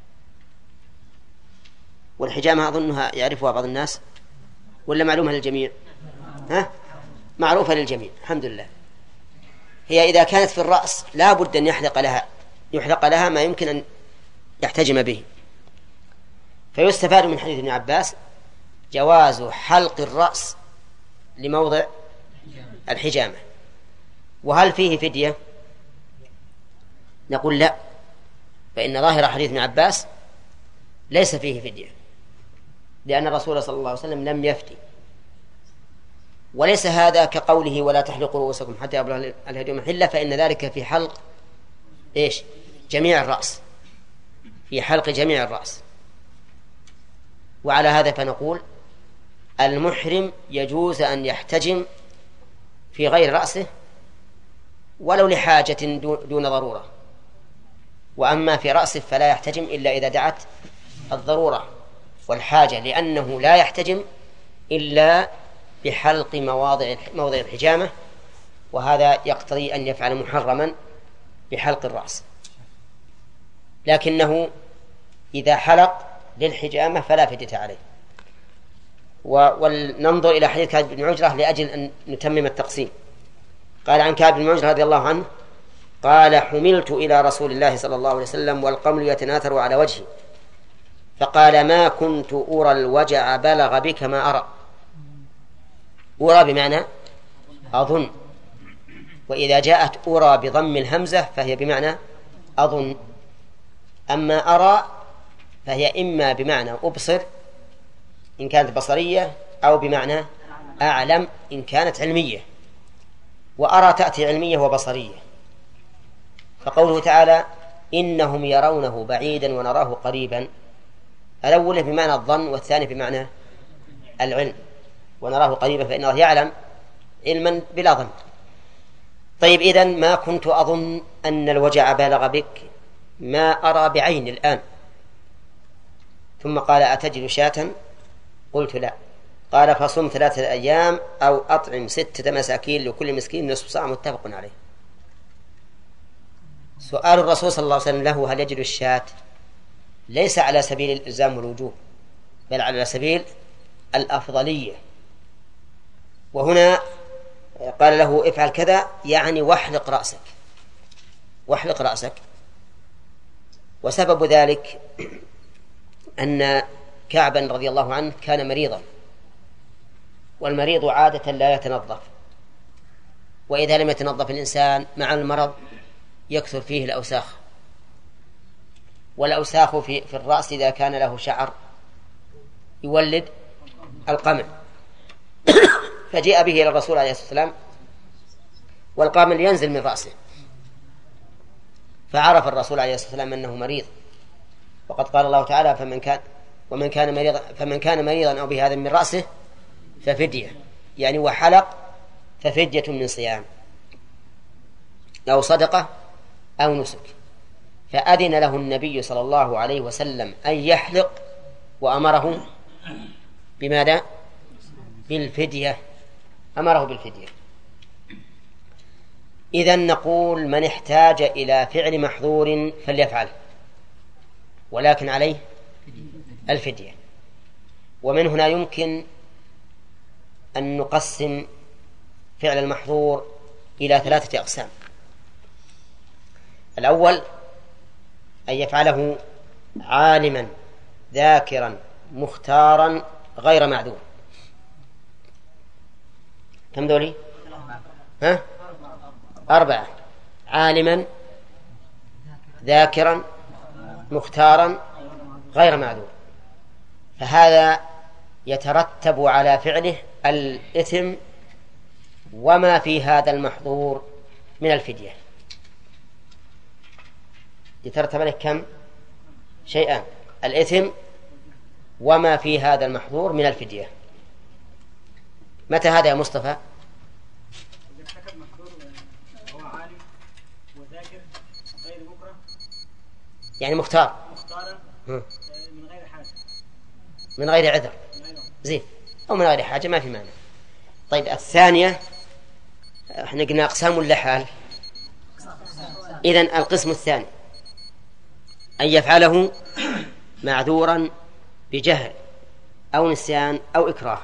والحجامة أظنها يعرفها بعض الناس ولا معلومة للجميع؟ ها؟ معروفة للجميع الحمد لله. هي إذا كانت في الرأس لا بد أن يحلق لها يحلق لها ما يمكن أن يحتجم به. فيستفاد من حديث ابن عباس جواز حلق الرأس لموضع الحجامة. وهل فيه فدية؟ نقول لا، فإن ظاهر حديث ابن عباس ليس فيه فدية، لأن الرسول صلى الله عليه وسلم لم يفتي. وليس هذا كقوله: ولا تحلقوا رؤوسكم حتى يبلغ الهدي محله، فإن ذلك في حلق إيش؟ جميع الرأس، في حلق جميع الرأس. وعلى هذا فنقول المحرم يجوز أن يحتجم في غير رأسه ولو لحاجة دون ضرورة، وأما في رأسه فلا يحتجم إلا إذا دعت الضرورة والحاجة، لأنه لا يحتجم إلا بحلق مواضع موضع الحجامة، وهذا يقتضي أن يفعل محرما بحلق الرأس. لكنه إذا حلق للحجامة فلا فدية عليه. ولننظر إلى حديث كعب بن عجرة لأجل أن نتمم التقسيم. قال عن كعب بن عجرة رضي الله عنه قال: حملت إلى رسول الله صلى الله عليه وسلم والقمل يتناثر على وجهي، فقال: ما كنت أرى الوجع بلغ بك ما أرى. أرى بمعنى أظن، وإذا جاءت أرى بضم الهمزة فهي بمعنى أظن. أما أرى فهي إما بمعنى أبصر إن كانت بصرية، أو بمعنى أعلم إن كانت علمية. وأرى تأتي علمية وبصرية. فقوله تعالى: إنهم يرونه بعيدا ونراه قريبا، الأول بمعنى الظن والثاني بمعنى العلم. ونراه قريبا فإن الله يعلم علما بلا ظن. طيب، إذن ما كنت أظن أن الوجع بالغ بك، ما أرى بعين الآن. ثم قال: أتجد شاة؟ قلت: لا. قال: فصم ثلاثة أيام أو أطعم ستة مساكين لكل مسكين نصف صاع، متفق عليه. سؤال الرسول صلى الله عليه وسلم له هل يجد الشاة ليس على سبيل الإلزام والوجوب، بل على سبيل الأفضلية. وهنا قال له: افعل كذا، يعني واحلق رأسك، واحلق رأسك. وسبب ذلك أن كعبا رضي الله عنه كان مريضا، والمريض عادة لا يتنظف، وإذا لم يتنظف الإنسان مع المرض يكثر فيه الأوساخ، والأوساخ في, في الرأس إذا كان له شعر يولد القمل. فجاء به إلى الرسول عليه الصلاة والسلام والقمل ينزل من رأسه، فعرف الرسول عليه الصلاة والسلام أنه مريض، وقد قال الله تعالى: فمن كان ومن كان مريضا فمن كان مريضا أو بهذا من رأسه ففدية، يعني وحلق ففدية من صيام أو صدقة أو نسك. فأذن له النبي صلى الله عليه وسلم أن يحلق، وأمره بماذا؟ بالفدية، أمره بالفدية. إذن نقول: من احتاج إلى فعل محظور فليفعله، ولكن عليه الفدية. ومن هنا يمكن أن نقسم فعل المحظور إلى ثلاثة أقسام. الأول أن يفعله عالما ذاكرا مختارا غير معذور. كم ذولي؟ ها؟ أربعة: عالما ذاكرا مختارا غير معذور. فهذا يترتب على فعله الإثم وما في هذا المحظور من الفدية. يترتب عليه كم؟ شيئان: الإثم وما في هذا المحظور من الفدية. متى هذا يا مصطفى؟ يعني مختار من غير حاجة، من غير عذر، زين، أو من غير حاجة، ما في معنى. طيب، الثانية احنا قلنا أقسام اللحال. إذن القسم الثاني أن يفعله معذورا بجهل أو نسيان أو إكراه،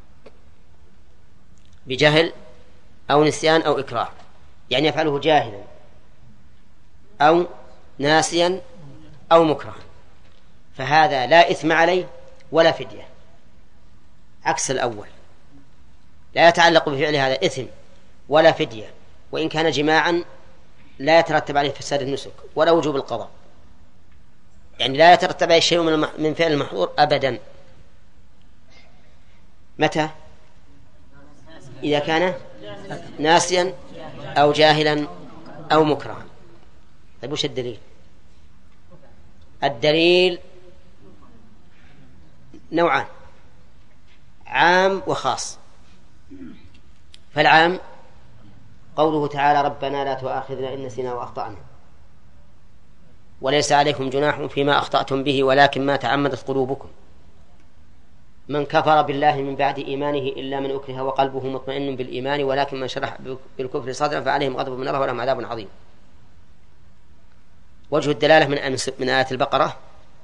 بجهل أو نسيان أو إكراه، يعني يفعله جاهلا أو ناسيا أو مكره، فهذا لا إثم عليه ولا فدية، عكس الأول. لا يتعلق بفعل هذا إثم ولا فدية، وإن كان جماعا لا يترتب عليه فساد النسك ولا وجوب القضاء، يعني لا يترتب عليه شيء من فعل المحظور أبدا. متى؟ إذا كان ناسيا أو جاهلا أو مكرها. طيب، وش الدليل؟ الدليل نوعان: عام وخاص. فالعام قوله تعالى: ربنا لا تؤاخذنا إن نسينا وأخطأنا. وليس عليكم جناح فيما أخطأتم به ولكن ما تعمدت قلوبكم. من كفر بالله من بعد إيمانه إلا من أكره وقلبه مطمئن بالإيمان ولكن من شرح بالكفر صدرا فعليهم غضب من الله ولهم عذاب عظيم. وجه الدلالة من من آية البقرة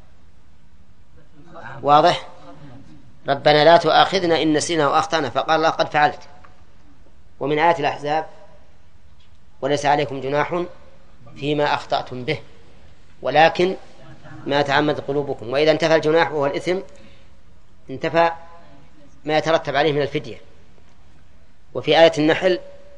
واضح. ربنا لا تؤاخذنا إن نسينا وأخطأنا فقال الله قد فعلت. ومن آية الأحزاب وليس عليكم جناح فيما أخطأتم به ولكن ما تعمد قلوبكم. وإذا انتفى الجناح وهو الإثم انتفى ما يترتب عليه من الفدية. وفي آية النحل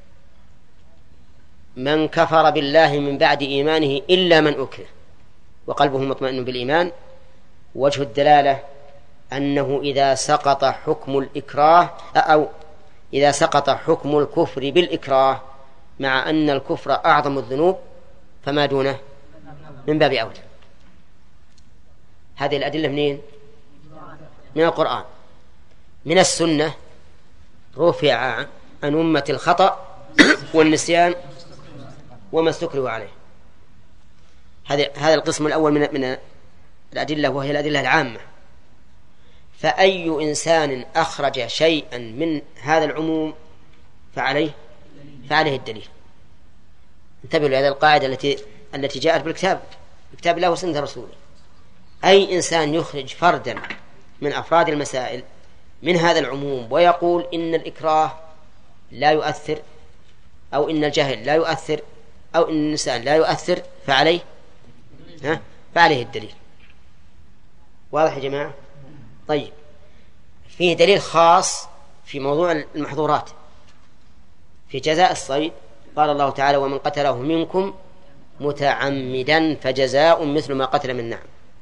من كفر بالله من بعد إيمانه إلا من أكره وقلبه مطمئن بالإيمان. وجه الدلالة أنه إذا سقط حكم الإكراه أو إذا سقط حكم الكفر بالإكراه مع أن الكفر أعظم الذنوب فما دونه من باب أولى. هذه الأدلة منين؟ من القرآن. من السنة رفع عن أمة الخطأ والنسيان وما استكرهوا عليه. هذا هذا القسم الأول من من الأدلة وهي الأدلة العامة. فأي إنسان أخرج شيئا من هذا العموم فعليه فعليه الدليل. انتبهوا لهذه القاعدة التي التي جاءت بالكتاب كتاب الله وسنة رسوله. أي إنسان يخرج فردا من أفراد المسائل من هذا العموم ويقول إن الإكراه لا يؤثر أو إن الجهل لا يؤثر أو إن النسيان لا يؤثر فعليه ها فعليه الدليل. واضح يا جماعة؟ طيب فيه دليل خاص في موضوع المحظورات. في جزاء الصيد قال الله تعالى ومن قتله منكم متعمدا فجزاء مثل ما قتل من نعم.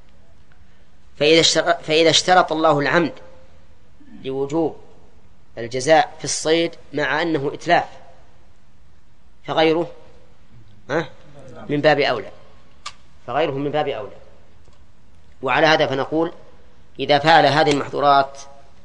فإذا اشترط الله العمد لوجوب الجزاء في الصيد مع أنه إتلاف فغيره من باب أولى فغيره من باب أولى. وعلى هذا فنقول إذا فعل هذه المحظورات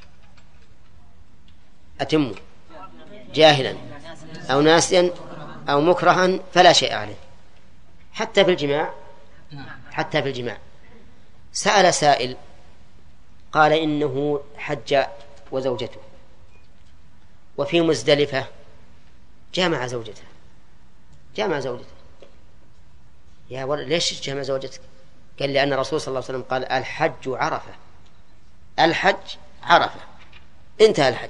أتم جاهلا أو ناسيا أو مكرها فلا شيء عليه. حتى في الجماع حتى في الجماع سأل سائل قال إنه حج وزوجته وفي مزدلفة جامع زوجته جامع زوجته يا ولد ليش جامع زوجتك؟ قال لأن الرسول صلى الله عليه وسلم قال الحج عرفة الحج عرفة انتهى الحج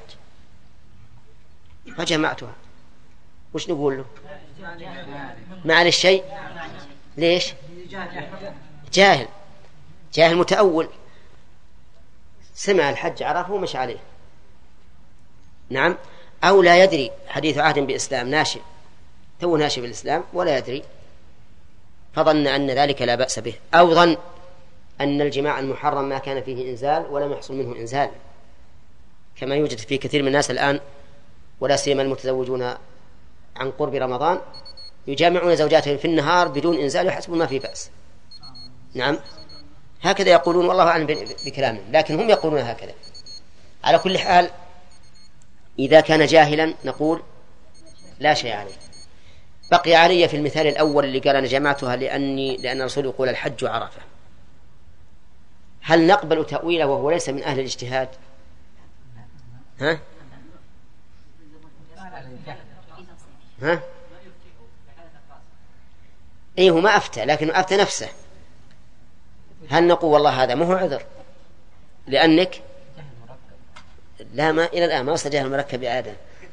فجمعتها. وش نقول له؟ معنى الشيء ليش؟ جاهل جاهل متأول سمع الحج عرفه ومش عليه. نعم. أو لا يدري حديث عهد بإسلام ناشئ تو ناشئ بالإسلام ولا يدري فظن أن ذلك لا بأس به أو ظن أن الجماع المحرم ما كان فيه إنزال ولم يحصل منه إنزال كما يوجد في كثير من الناس الآن ولا سيما المتزوجون عن قرب رمضان يجامعون زوجاتهم في النهار بدون إنزال يحسبون ما في بأس. نعم هكذا يقولون والله أعلم بكلامهم لكن هم يقولون هكذا. على كل حال إذا كان جاهلا نقول لا شيء عليه. بقي علي في المثال الأول اللي قال أنا جمعتها لأني لأن الرسول يقول الحج عرفة. هل نقبل تأويله وهو ليس من أهل الاجتهاد؟ ها؟ ها؟ إيه هو ما أفتى لكن أفتى نفسه. هل نقول والله هذا مو عذر لأنك لا ما إلى الآن ما وصل جهل مركب عادة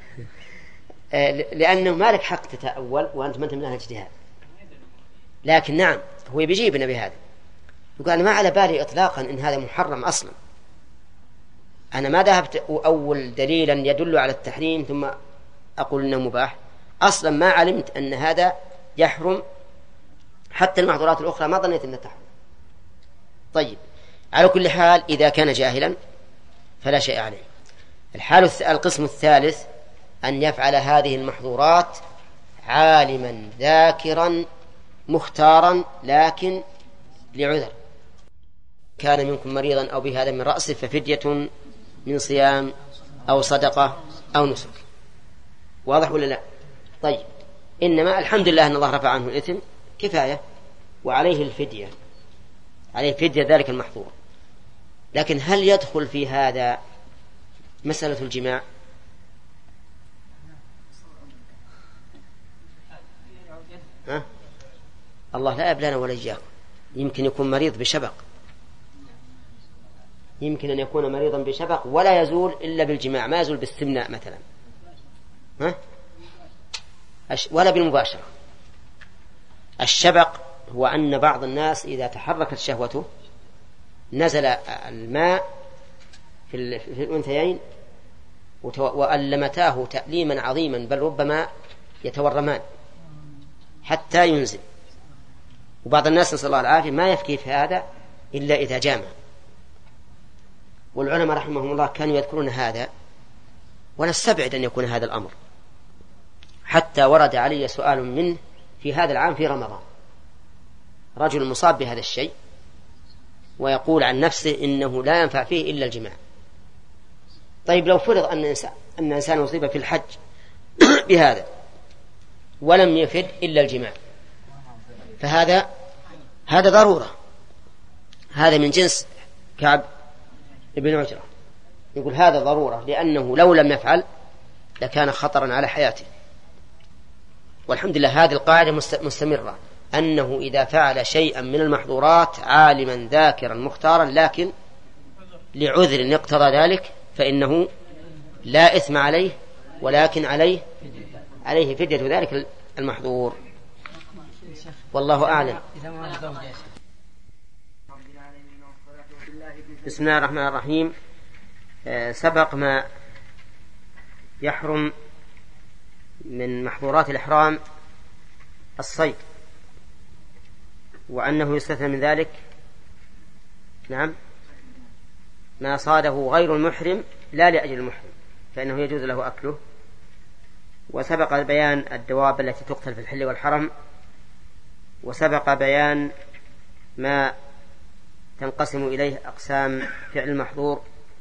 لأنه ما لك حق تتأول وأنت ما أنت من أهل الاجتهاد. لكن نعم هو بيجيبنا بهذا يقول أنا ما على بالي إطلاقا إن هذا محرم أصلا. أنا ما ذهبت أول دليلا يدل على التحريم ثم أقول إنه مباح أصلا ما علمت أن هذا يحرم. حتى المحظورات الأخرى ما ظنيت أنها تحرم. طيب على كل حال إذا كان جاهلا فلا شيء عليه. الحال القسم الثالث أن يفعل هذه المحظورات عالما ذاكرا مختارا لكن لعذر كان منكم مريضا أو بهذا من رأسه ففدية من صيام أو صدقة أو نسك. واضح ولا لا؟ طيب إنما الحمد لله أن الله رفع عنه الإثم كفاية وعليه الفدية، عليه فدية ذلك المحظور. لكن هل يدخل في هذا مسألة الجماع؟ ها؟ الله لا يبلانا ولا إياكم. يمكن يكون مريض بشبق، يمكن أن يكون مريضا بشبق ولا يزول إلا بالجماع، ما يزول باستمناء مثلا، ها؟ ولا بالمباشرة. الشبق هو أن بعض الناس إذا تحركت شهوته نزل الماء في الأنثيين وألمتاه تأليما عظيما، بل ربما يتورمان حتى ينزل. وبعض الناس نسأل الله العافية ما يفكي في هذا إلا إذا جامع. والعلماء رحمهم الله كانوا يذكرون هذا، ونستبعد أن يكون هذا الأمر، حتى ورد علي سؤال منه في هذا العام في رمضان، رجل مصاب بهذا الشيء ويقول عن نفسه إنه لا ينفع فيه إلا الجماع. طيب لو فرض أن إنسان, أن إنسان أصيب في الحج بهذا ولم يفد إلا الجماع، فهذا هذا ضرورة، هذا من جنس كعب ابن عجرة، يقول هذا ضرورة، لأنه لو لم يفعل لكان خطرا على حياته. والحمد لله هذه القاعدة مستمرة، أنه إذا فعل شيئا من المحظورات عالما ذاكرا مختارا لكن لعذر يقتضى ذلك فإنه لا إثم عليه، ولكن عليه عليه فدية ذلك المحظور. والله أعلم. بسم الله الرحمن الرحيم. سبق ما يحرم من محظورات الإحرام الصيد، وأنه يستثنى من ذلك نعم ما صاده غير المحرم لا لأجل المحرم فإنه يجوز له أكله. وسبق بيان الدواب التي تقتل في الحل والحرم، وسبق بيان ما تنقسم إليه أقسام فعل المحظور،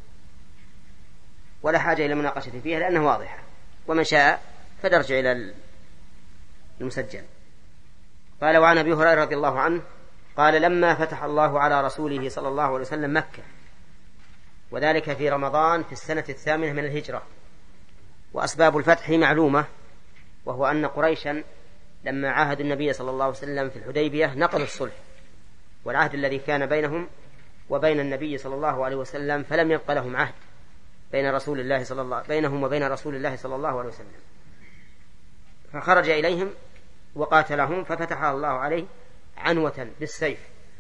ولا حاجة إلى مناقشة فيها لأنه واضحة، ومن شاء فليرجع إلى المسجل. قال وعن أبي هريرة رضي الله عنه قال لما فتح الله على رسوله صلى الله عليه وسلم مكة، وذلك في رمضان في السنة الثامنة من الهجرة، وأسباب الفتح معلومة، وهو أن قريشا لما عاهد النبي صلى الله عليه وسلم في الحديبية نقضوا الصلح والعهد الذي كان بينهم وبين النبي صلى الله عليه وسلم، فلم يبق لهم عهد بين رسول الله صلى الله بينهم وبين رسول الله صلى الله عليه وسلم، فخرج إليهم وقاتلهم ففتح الله عليه عنوة بالسيف،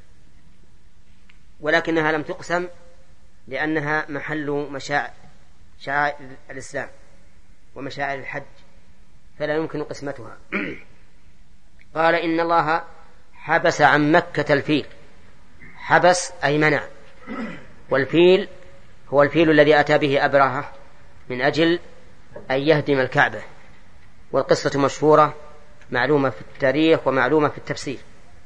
ولكنها لم تقسم لأنها محل مشاعر شعائر الإسلام ومشاعر الحج، فلا يمكن قسمتها. قال إن الله حبس عن مكة الفيل، حبس أي منع، والفيل هو الفيل الذي أتى به أبرهة من أجل أن يهدم الكعبة، والقصة مشهورة معلومة في التاريخ ومعلومة في التفسير.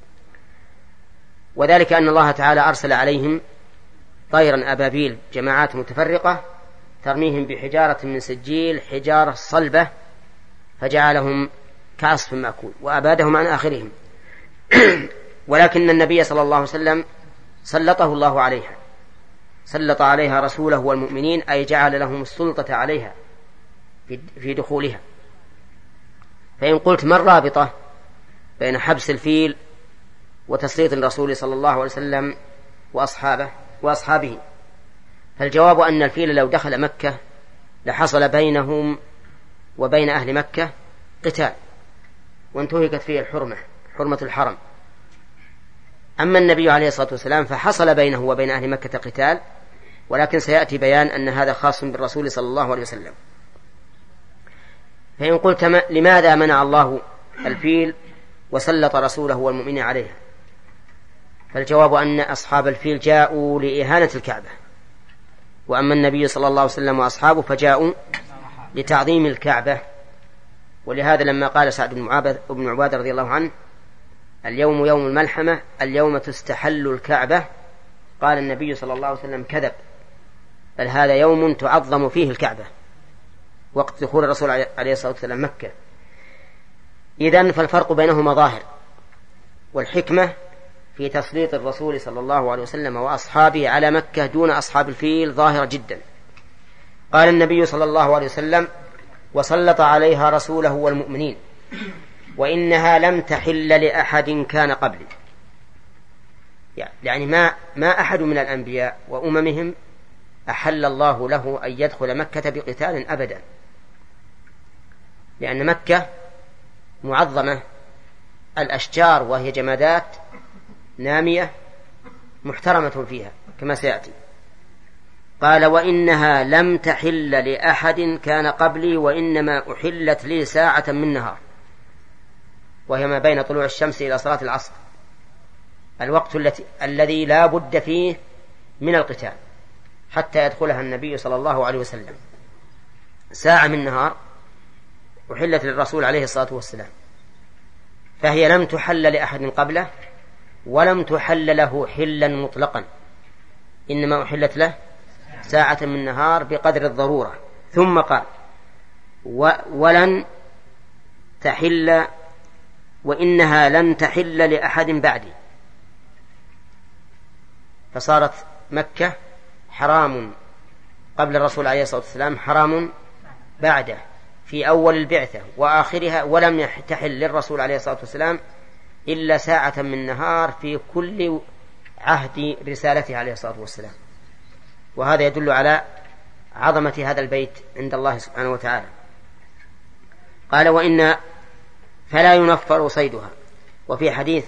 وذلك أن الله تعالى أرسل عليهم طيرا أبابيل جماعات متفرقة ترميهم بحجارة من سجيل، حجارة صلبة، فجعلهم كعصف مأكول وأبادهم عن آخرهم. ولكن النبي صلى الله عليه وسلم سلطه الله عليها، سلط عليها رسوله والمؤمنين، أي جعل لهم السلطة عليها في دخولها. فإن قلت ما الرابطة بين حبس الفيل وتسليط الرسول صلى الله عليه وسلم وأصحابه وأصحابه، فالجواب أن الفيل لو دخل مكة لحصل بينهم وبين أهل مكة قتال وانتهكت فيه الحرمة، حرمة الحرم. أما النبي عليه الصلاة والسلام فحصل بينه وبين أهل مكة قتال، ولكن سيأتي بيان أن هذا خاص بالرسول صلى الله عليه وسلم. فإن قلت لماذا منع الله الفيل وسلط رسوله والمؤمنين عليها، فالجواب أن أصحاب الفيل جاءوا لإهانة الكعبة، وأما النبي صلى الله عليه وسلم وأصحابه فجاءوا لتعظيم الكعبة. ولهذا لما قال سعد بن عبادة رضي الله عنه اليوم يوم الملحمة، اليوم تستحل الكعبة، قال النبي صلى الله عليه وسلم كذب، بل هذا يوم تعظم فيه الكعبة وقت دخول الرسول عليه الصلاة والسلام مكة. إذن فالفرق بينهما ظاهر، والحكمة في تسليط الرسول صلى الله عليه وسلم وأصحابه على مكة دون أصحاب الفيل ظاهرة جدا. قال النبي صلى الله عليه وسلم: وسلط عليها رسوله والمؤمنين وإنها لم تحل لأحد كان قبلي. يعني ما, ما أحد من الأنبياء وأممهم أحل الله له أن يدخل مكة بقتال أبدا، لأن مكة معظمة، الأشجار وهي جمادات نامية محترمة فيها كما سيأتي. قال: وإنها لم تحل لأحد كان قبلي وإنما أحلت لي ساعة من نهار، وهي ما بين طلوع الشمس إلى صلاة العصر، الوقت التي الذي لا بد فيه من القتال حتى يدخلها النبي صلى الله عليه وسلم. ساعة من نهار أحلت للرسول عليه الصلاة والسلام، فهي لم تحل لأحد قبله ولم تحل له حلا مطلقا، إنما أحلت له ساعة من نهار بقدر الضرورة. ثم قال: ولن تحل وإنها لن تحل لأحد بعدي. فصارت مكة حرام قبل الرسول عليه الصلاة والسلام، حرام بعده في أول البعثة وآخرها، ولم تحل للرسول عليه الصلاة والسلام إلا ساعة من نهار في كل عهد رسالته عليه الصلاة والسلام. وهذا يدل على عظمة هذا البيت عند الله سبحانه وتعالى. قال: وإن فلا ينفر صيدها. وفي حديث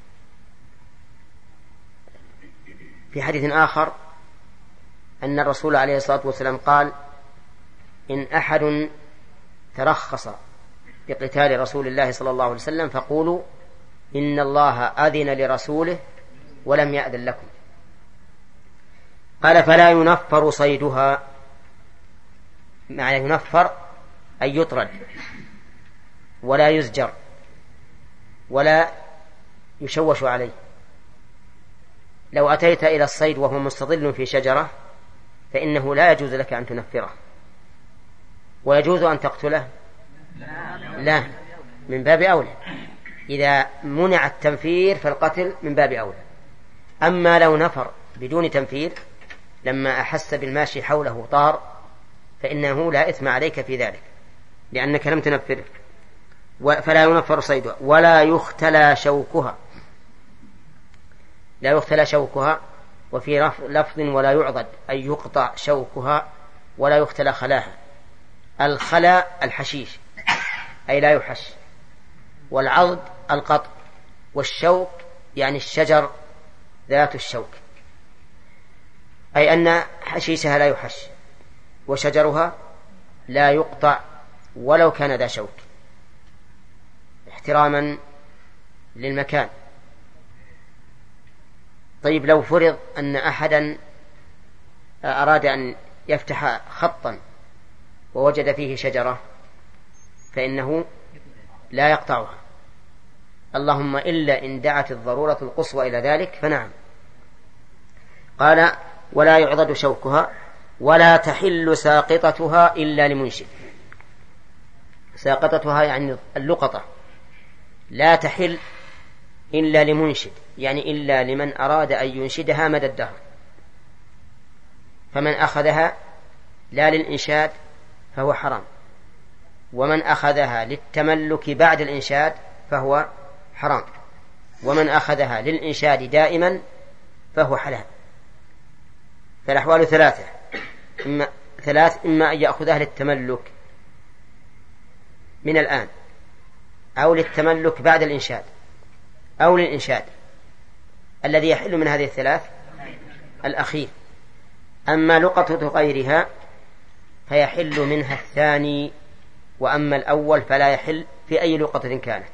في حديث آخر أن الرسول عليه الصلاة والسلام قال: إن أحد ترخص بقتال رسول الله صلى الله عليه وسلم فقولوا إن الله أذن لرسوله ولم يأذن لكم. قال: فلا ينفر صيدها. معنى ينفر أي يطرد ولا يزجر ولا يشوش عليه. لو أتيت إلى الصيد وهو مستظل في شجرة فإنه لا يجوز لك أن تنفره. ويجوز أن تقتله؟ لا، من باب أولى. إذا منع التنفير فالقتل من باب أولى. أما لو نفر بدون تنفير لما أحس بالماشي حوله طار فإنه لا إثم عليك في ذلك لأنك لم تنفره. فلا ينفر صيدها ولا يختلى شوكها. لا يختلى شوكها. وفي لفظ ولا يعضد أي يقطع شوكها ولا يختلى خلاها. الخلا الحشيش أي لا يحش، والعضد القطع، والشوك يعني الشجر ذات الشوك، أي أن حشيشها لا يحش وشجرها لا يقطع ولو كان ذا شوك، احتراما للمكان. طيب لو فرض أن أحدا أراد أن يفتح خطا ووجد فيه شجرة فإنه لا يقطعها، اللهم إلا إن دعت الضرورة القصوى إلى ذلك فنعم. قال: ولا يعضد شوكها ولا تحل ساقطتها إلا لمنشد. ساقطتها يعني اللقطة، لا تحل إلا لمنشد يعني إلا لمن أراد أن ينشدها مدى الدهر. فمن أخذها لا للإنشاد فهو حرام، ومن أخذها للتملك بعد الإنشاد فهو حرام، ومن أخذها للإنشاد دائما فهو حلال. فالأحوال ثلاثة، إما ثلاث إما أن يأخذها للتملك من الآن، أو للتملك بعد الإنشاد، أو للإنشاد. الذي يحل من هذه الثلاث الأخير. أما لقطة غيرها فيحل منها الثاني، وأما الأول فلا يحل في أي لقطة كانت.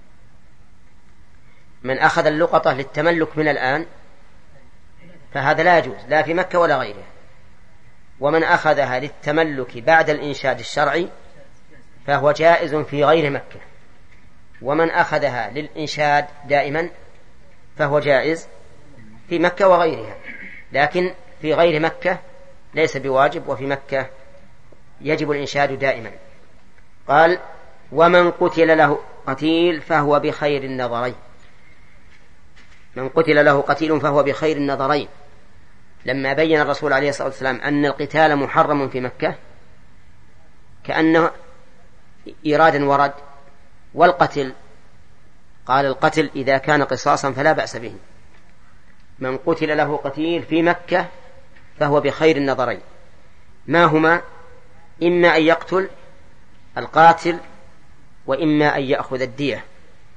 من أخذ اللقطة للتملك من الآن فهذا لا يجوز لا في مكة ولا غيرها، ومن أخذها للتملك بعد الإنشاد الشرعي فهو جائز في غير مكة، ومن أخذها للإنشاد دائما فهو جائز في مكة وغيرها، لكن في غير مكة ليس بواجب، وفي مكة يجب الإنشاد دائما. قال: ومن قتل له قتيل فهو بخير النظرين. من قتل له قتيل فهو بخير النظرين. لما بين الرسول عليه الصلاة والسلام أن القتال محرم في مكة كأنه إرادا ورد، والقتل قال القتل إذا كان قصاصا فلا بأس به. من قتل له قتيل في مكة فهو بخير النظرين، ما هما؟ إما أن يقتل القاتل وإما أن يأخذ الدية.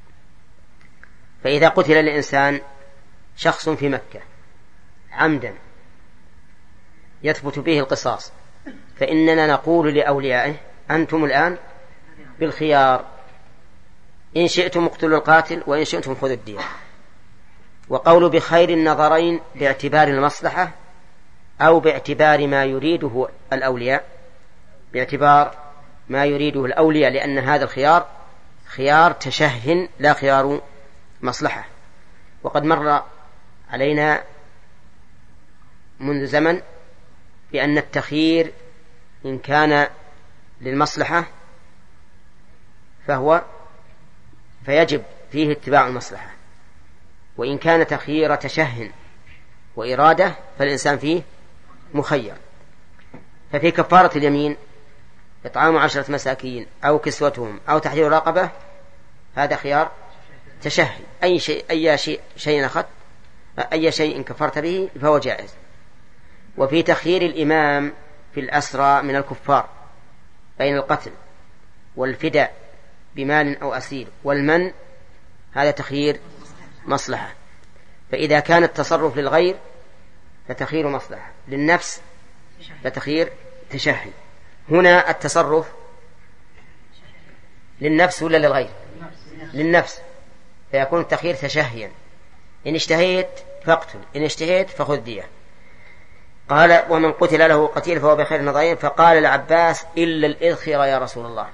فإذا قتل الإنسان شخص في مكة عمدا يثبت به القصاص، فإننا نقول لأوليائه أنتم الآن بالخيار، إن شئتم اقتلوا القاتل وإن شئتم خذوا الدية. وقول بخير النظرين باعتبار المصلحة أو باعتبار ما يريده الأولياء، باعتبار ما يريده الأولياء، لأن هذا الخيار خيار تشه لا خيار مصلحة. وقد مر علينا منذ زمن بأن التخيير إن كان للمصلحة فهو فيجب فيه اتباع المصلحة، وإن كان تخيير تشه وإرادة فالإنسان فيه مخير. ففي كفارة اليمين إطعام عشرة مساكين أو كسوتهم أو تحرير رقبة، هذا خيار تشهي، أي شيء أي شيء شيء أخذت أي شيء كفرت به فهو جائز. وفي تخيير الإمام في الأسرى من الكفار بين القتل والفداء بمال أو أسير والمن، هذا تخيير مصلحة. فإذا كان التصرف للغير فتخيير مصلحة، للنفس فتخيير تشهي. هنا التصرف للنفس ولا للغير؟ للنفس، فيكون التخيير تشهيا، إن اشتهيت فاقتل، إن اشتهيت فخذ دية. قال ومن قتل له قتيل فهو بخير النظرين. فقال العباس إلا الإذخر يا رسول الله،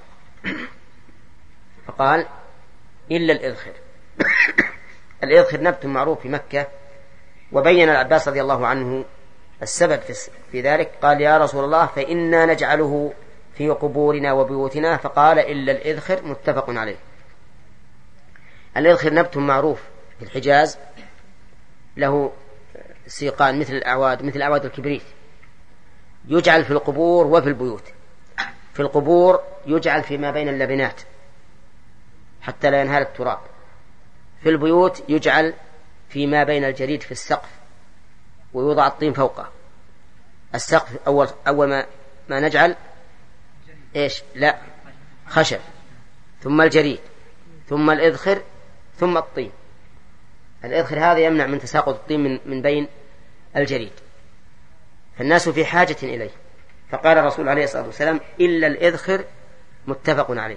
فقال إلا الإذخر. الإذخر نبت معروف في مكة، وبين العباس رضي الله عنه السبب في ذلك، قال يا رسول الله فإنا نجعله في قبورنا وبيوتنا، فقال إلا الإذخر، متفق عليه. الإذخر نبت معروف في الحجاز، له سيقان مثل الأعواد مثل أعواد الكبريت، يجعل في القبور وفي البيوت. في القبور يجعل فيما بين اللبنات حتى لا ينهال التراب، في البيوت يجعل فيما بين الجريد في السقف ويوضع الطين فوقه. السقف أول, أول ما, ما نجعل إيش؟ لا، خشب، ثم الجريد، ثم الإذخر، ثم الطين. الإذخر هذا يمنع من تساقط الطين من, من بين الجريد، فالناس في حاجة إليه. فقال الرسول عليه الصلاة والسلام إلا الإذخر، متفق عليه.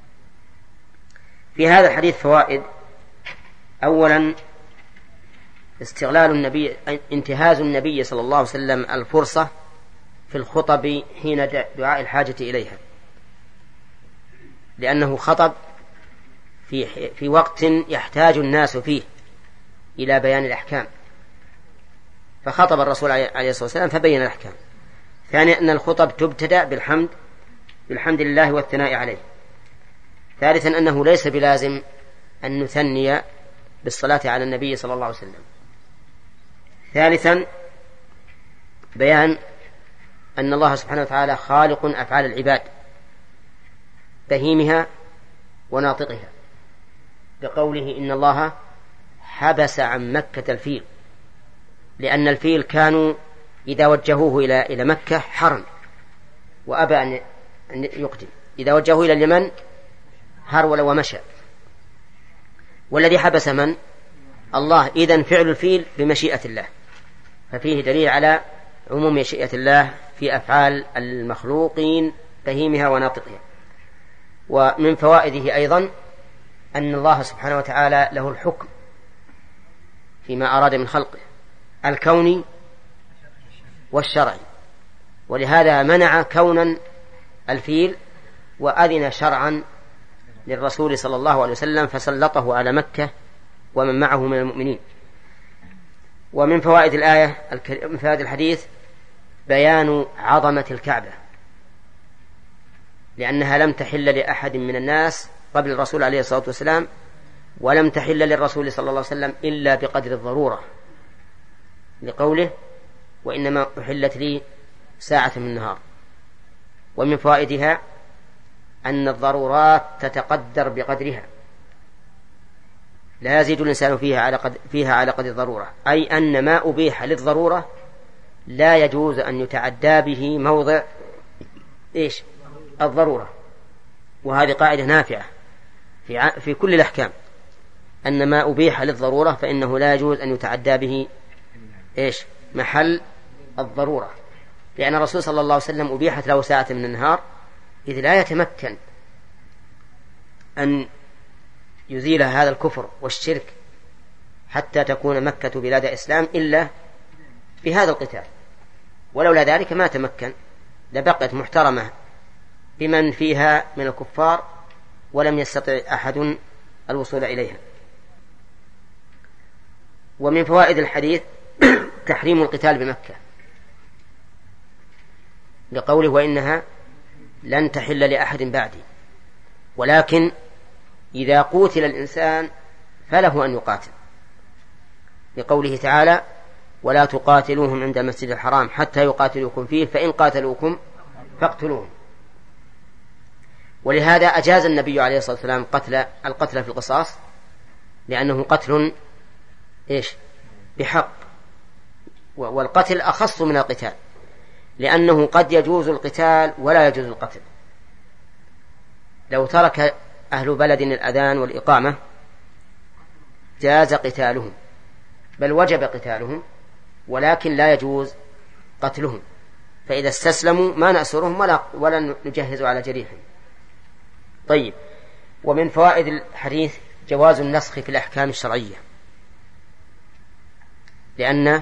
في هذا الحديث فوائد. أولا استغلال النبي انتهاز النبي صلى الله عليه وسلم الفرصة في الخطب حين دعاء الحاجة إليها، لأنه خطب في في وقت يحتاج الناس فيه إلى بيان الأحكام، فخطب الرسول عليه الصلاة والسلام فبين الأحكام. ثانيا أن الخطب تبتدأ بالحمد بالحمد لله والثناء عليه. ثالثا أنه ليس بلازم أن نثني بالصلاة على النبي صلى الله عليه وسلم. ثالثا بيان أن الله سبحانه وتعالى خالق أفعال العباد بهيمها وناطقها، بقوله إن الله حبس عن مكة الفيل، لأن الفيل كانوا إذا وجهوه إلى إلى مكة حرم وأبى أن يقتل، إذا وجهوه إلى اليمن هرول ومشى. والذي حبس من؟ الله. إذن فعل الفيل بمشيئة الله، ففيه دليل على عموم مشيئة الله في أفعال المخلوقين بهيمها وناطقها. ومن فوائده أيضا أن الله سبحانه وتعالى له الحكم فيما أراد من خلقه الكوني والشرعي، ولهذا منع كونا الفيل وأذن شرعا للرسول صلى الله عليه وسلم فسلطه على مكة ومن معه من المؤمنين. ومن فوائد الآية من فوائد الحديث بيان عظمة الكعبة، لأنها لم تحل لأحد من الناس قبل الرسول عليه الصلاة والسلام ولم تحل للرسول صلى الله عليه وسلم إلا بقدر الضرورة، لقوله وإنما أحلت لي ساعة من النهار. ومن فوائدها أن الضرورات تتقدر بقدرها، لا يزيد الإنسان فيها على قدر, فيها على قدر الضرورة، أي أن ما أبيح للضرورة لا يجوز أن يتعدى به موضع إيش؟ الضرورة. وهذه قاعدة نافعة في, في كل الأحكام، أن ما أبيح للضرورة فإنه لا يجوز أن يتعدى به إيش؟ محل الضرورة، لأن الرسول صلى الله عليه وسلم أبيحت له ساعة من النهار، إذ لا يتمكن أن يزيل هذا الكفر والشرك حتى تكون مكة بلاد إسلام إلا بهذا القتال، ولولا ذلك ما تمكن، لبقت محترمة بمن فيها من الكفار ولم يستطع أحد الوصول إليها. ومن فوائد الحديث تحريم القتال بمكة، لقوله وإنها لن تحل لأحد بعدي، ولكن إذا قتل الإنسان فله أن يقاتل، لقوله تعالى ولا تقاتلوهم عند المسجد الحرام حتى يقاتلوكم فيه فإن قاتلوكم فاقتلوهم. ولهذا أجاز النبي عليه الصلاة والسلام قتل القتل في القصاص، لأنه قتل إيش؟ بحق، والقتل أخص من القتال، لأنه قد يجوز القتال ولا يجوز القتل. لو ترك أهل بلد الأذان والإقامة جاز قتالهم، بل وجب قتالهم، ولكن لا يجوز قتلهم، فإذا استسلموا ما نأسرهم ولا, ولا نجهز على جريحهم. طيب، ومن فوائد الحديث جواز النسخ في الأحكام الشرعية، لأن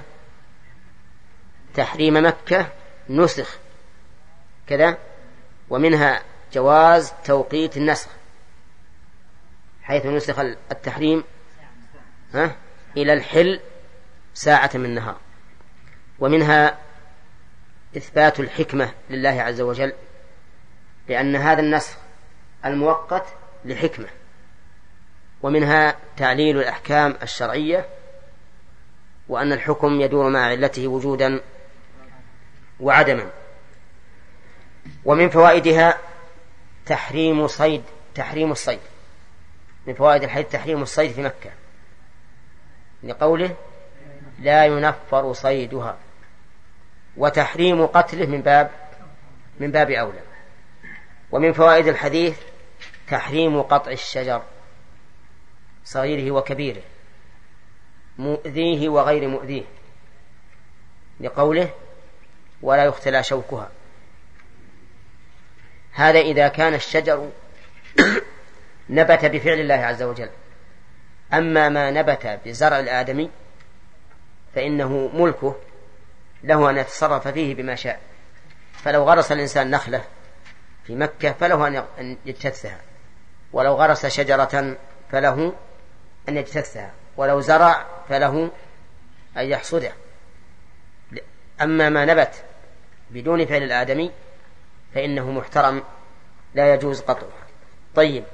تحريم مكة نسخ كذا، ومنها جواز توقيت النسخ، حيث نسخ التحريم ها إلى الحل ساعة من نهار. ومنها إثبات الحكمة لله عز وجل، لأن هذا النسخ المؤقت لحكمة. ومنها تعليل الأحكام الشرعية، وأن الحكم يدور مع علته وجودا وعدما. ومن فوائدها تحريم صيد تحريم الصيد من فوائد الحديث تحريم الصيد في مكة، لقوله لا ينفر صيدها، وتحريم قتله من باب من باب أولى. ومن فوائد الحديث تحريم قطع الشجر صغيره وكبيره، مؤذيه وغير مؤذيه، لقوله ولا يختلى شوكها. هذا إذا كان الشجر نبت بفعل الله عز وجل. أما ما نبت بزرع الآدمي فإنه ملكه، له أن يتصرف فيه بما شاء. فلو غرس الإنسان نخلة في مكة فله أن يجتثها، ولو غرس شجرة فله أن يجتثها، ولو زرع فله أن يحصده. أما ما نبت بدون فعل الآدمي فإنه محترم لا يجوز قطعه. طيب،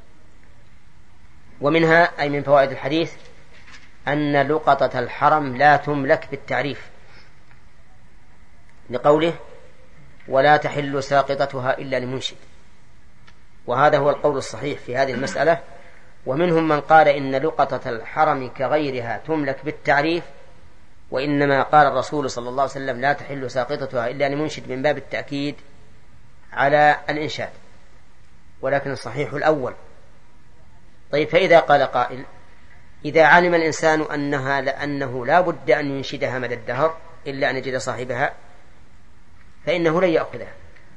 ومنها أي من فوائد الحديث أن لقطة الحرم لا تملك بالتعريف، لقوله ولا تحل ساقطتها إلا لمنشد. وهذا هو القول الصحيح في هذه المسألة. ومنهم من قال إن لقطة الحرم كغيرها تملك بالتعريف، وإنما قال الرسول صلى الله عليه وسلم لا تحل ساقطتها إلا لمنشد من باب التأكيد على الإنشاد، ولكن الصحيح الأول. طيب، فإذا قال قائل إذا علم الإنسان أنها لأنه لا بد أن ينشدها مدى الدهر إلا أن يجد صاحبها فإنه لن يأخذها،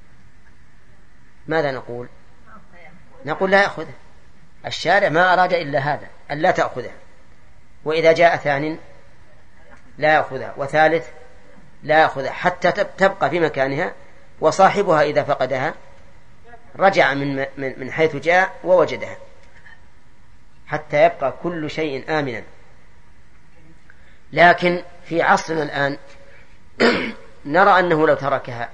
ماذا نقول؟ نقول لا يأخذها. الشارع ما أراد إلا هذا، أن لا تأخذها. وإذا جاء ثان لا يأخذها، وثالث لا يأخذها، حتى تبقى في مكانها، وصاحبها إذا فقدها رجع من من حيث جاء ووجدها، حتى يبقى كل شيء آمنا. لكن في عصرنا الآن نرى أنه لو تركها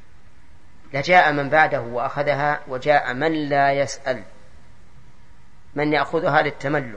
لجاء من بعده وأخذها، وجاء من لا يسأل من يأخذها للتملك،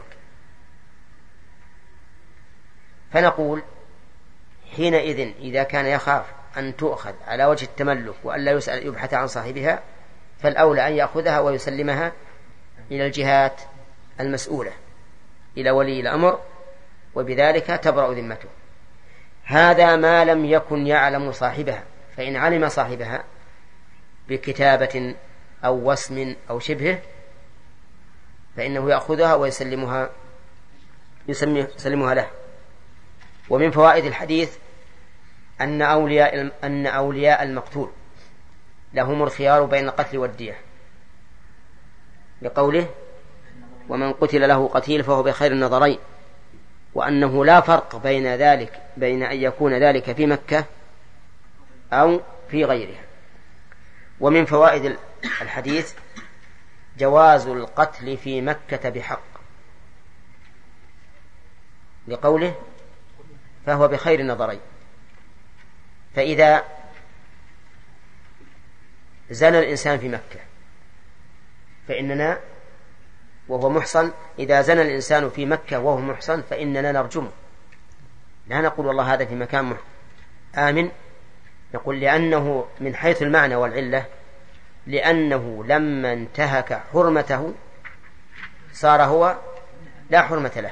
فنقول حينئذ إذا كان يخاف أن تؤخذ على وجه التملك وألا يسأل يبحث عن صاحبها، فالأولى أن يأخذها ويسلمها إلى الجهات المسؤولة، إلى ولي الأمر، وبذلك تبرأ ذمته. هذا ما لم يكن يعلم صاحبها، فإن علم صاحبها بكتابة أو وسم أو شبهه فإنه يأخذها ويسلمها يسلمها له. ومن فوائد الحديث أن أولياء, أن أولياء المقتول لهم الخيار بين القتل والدية، لقوله ومن قتل له قتيل فهو بخير النظرين، وأنه لا فرق بين ذلك بين أن يكون ذلك في مكة أو في غيرها. ومن فوائد الحديث جواز القتل في مكة بحق، لقوله فهو بخير النظرين. فإذا زنى الإنسان في مكة فإننا وهو محصن إذا زنى الإنسان في مكة وهو محصن فإننا نرجمه، لا نقول والله هذا في مكان آمن، نقول لأنه من حيث المعنى والعلة، لأنه لما انتهك حرمته صار هو لا حرمة له.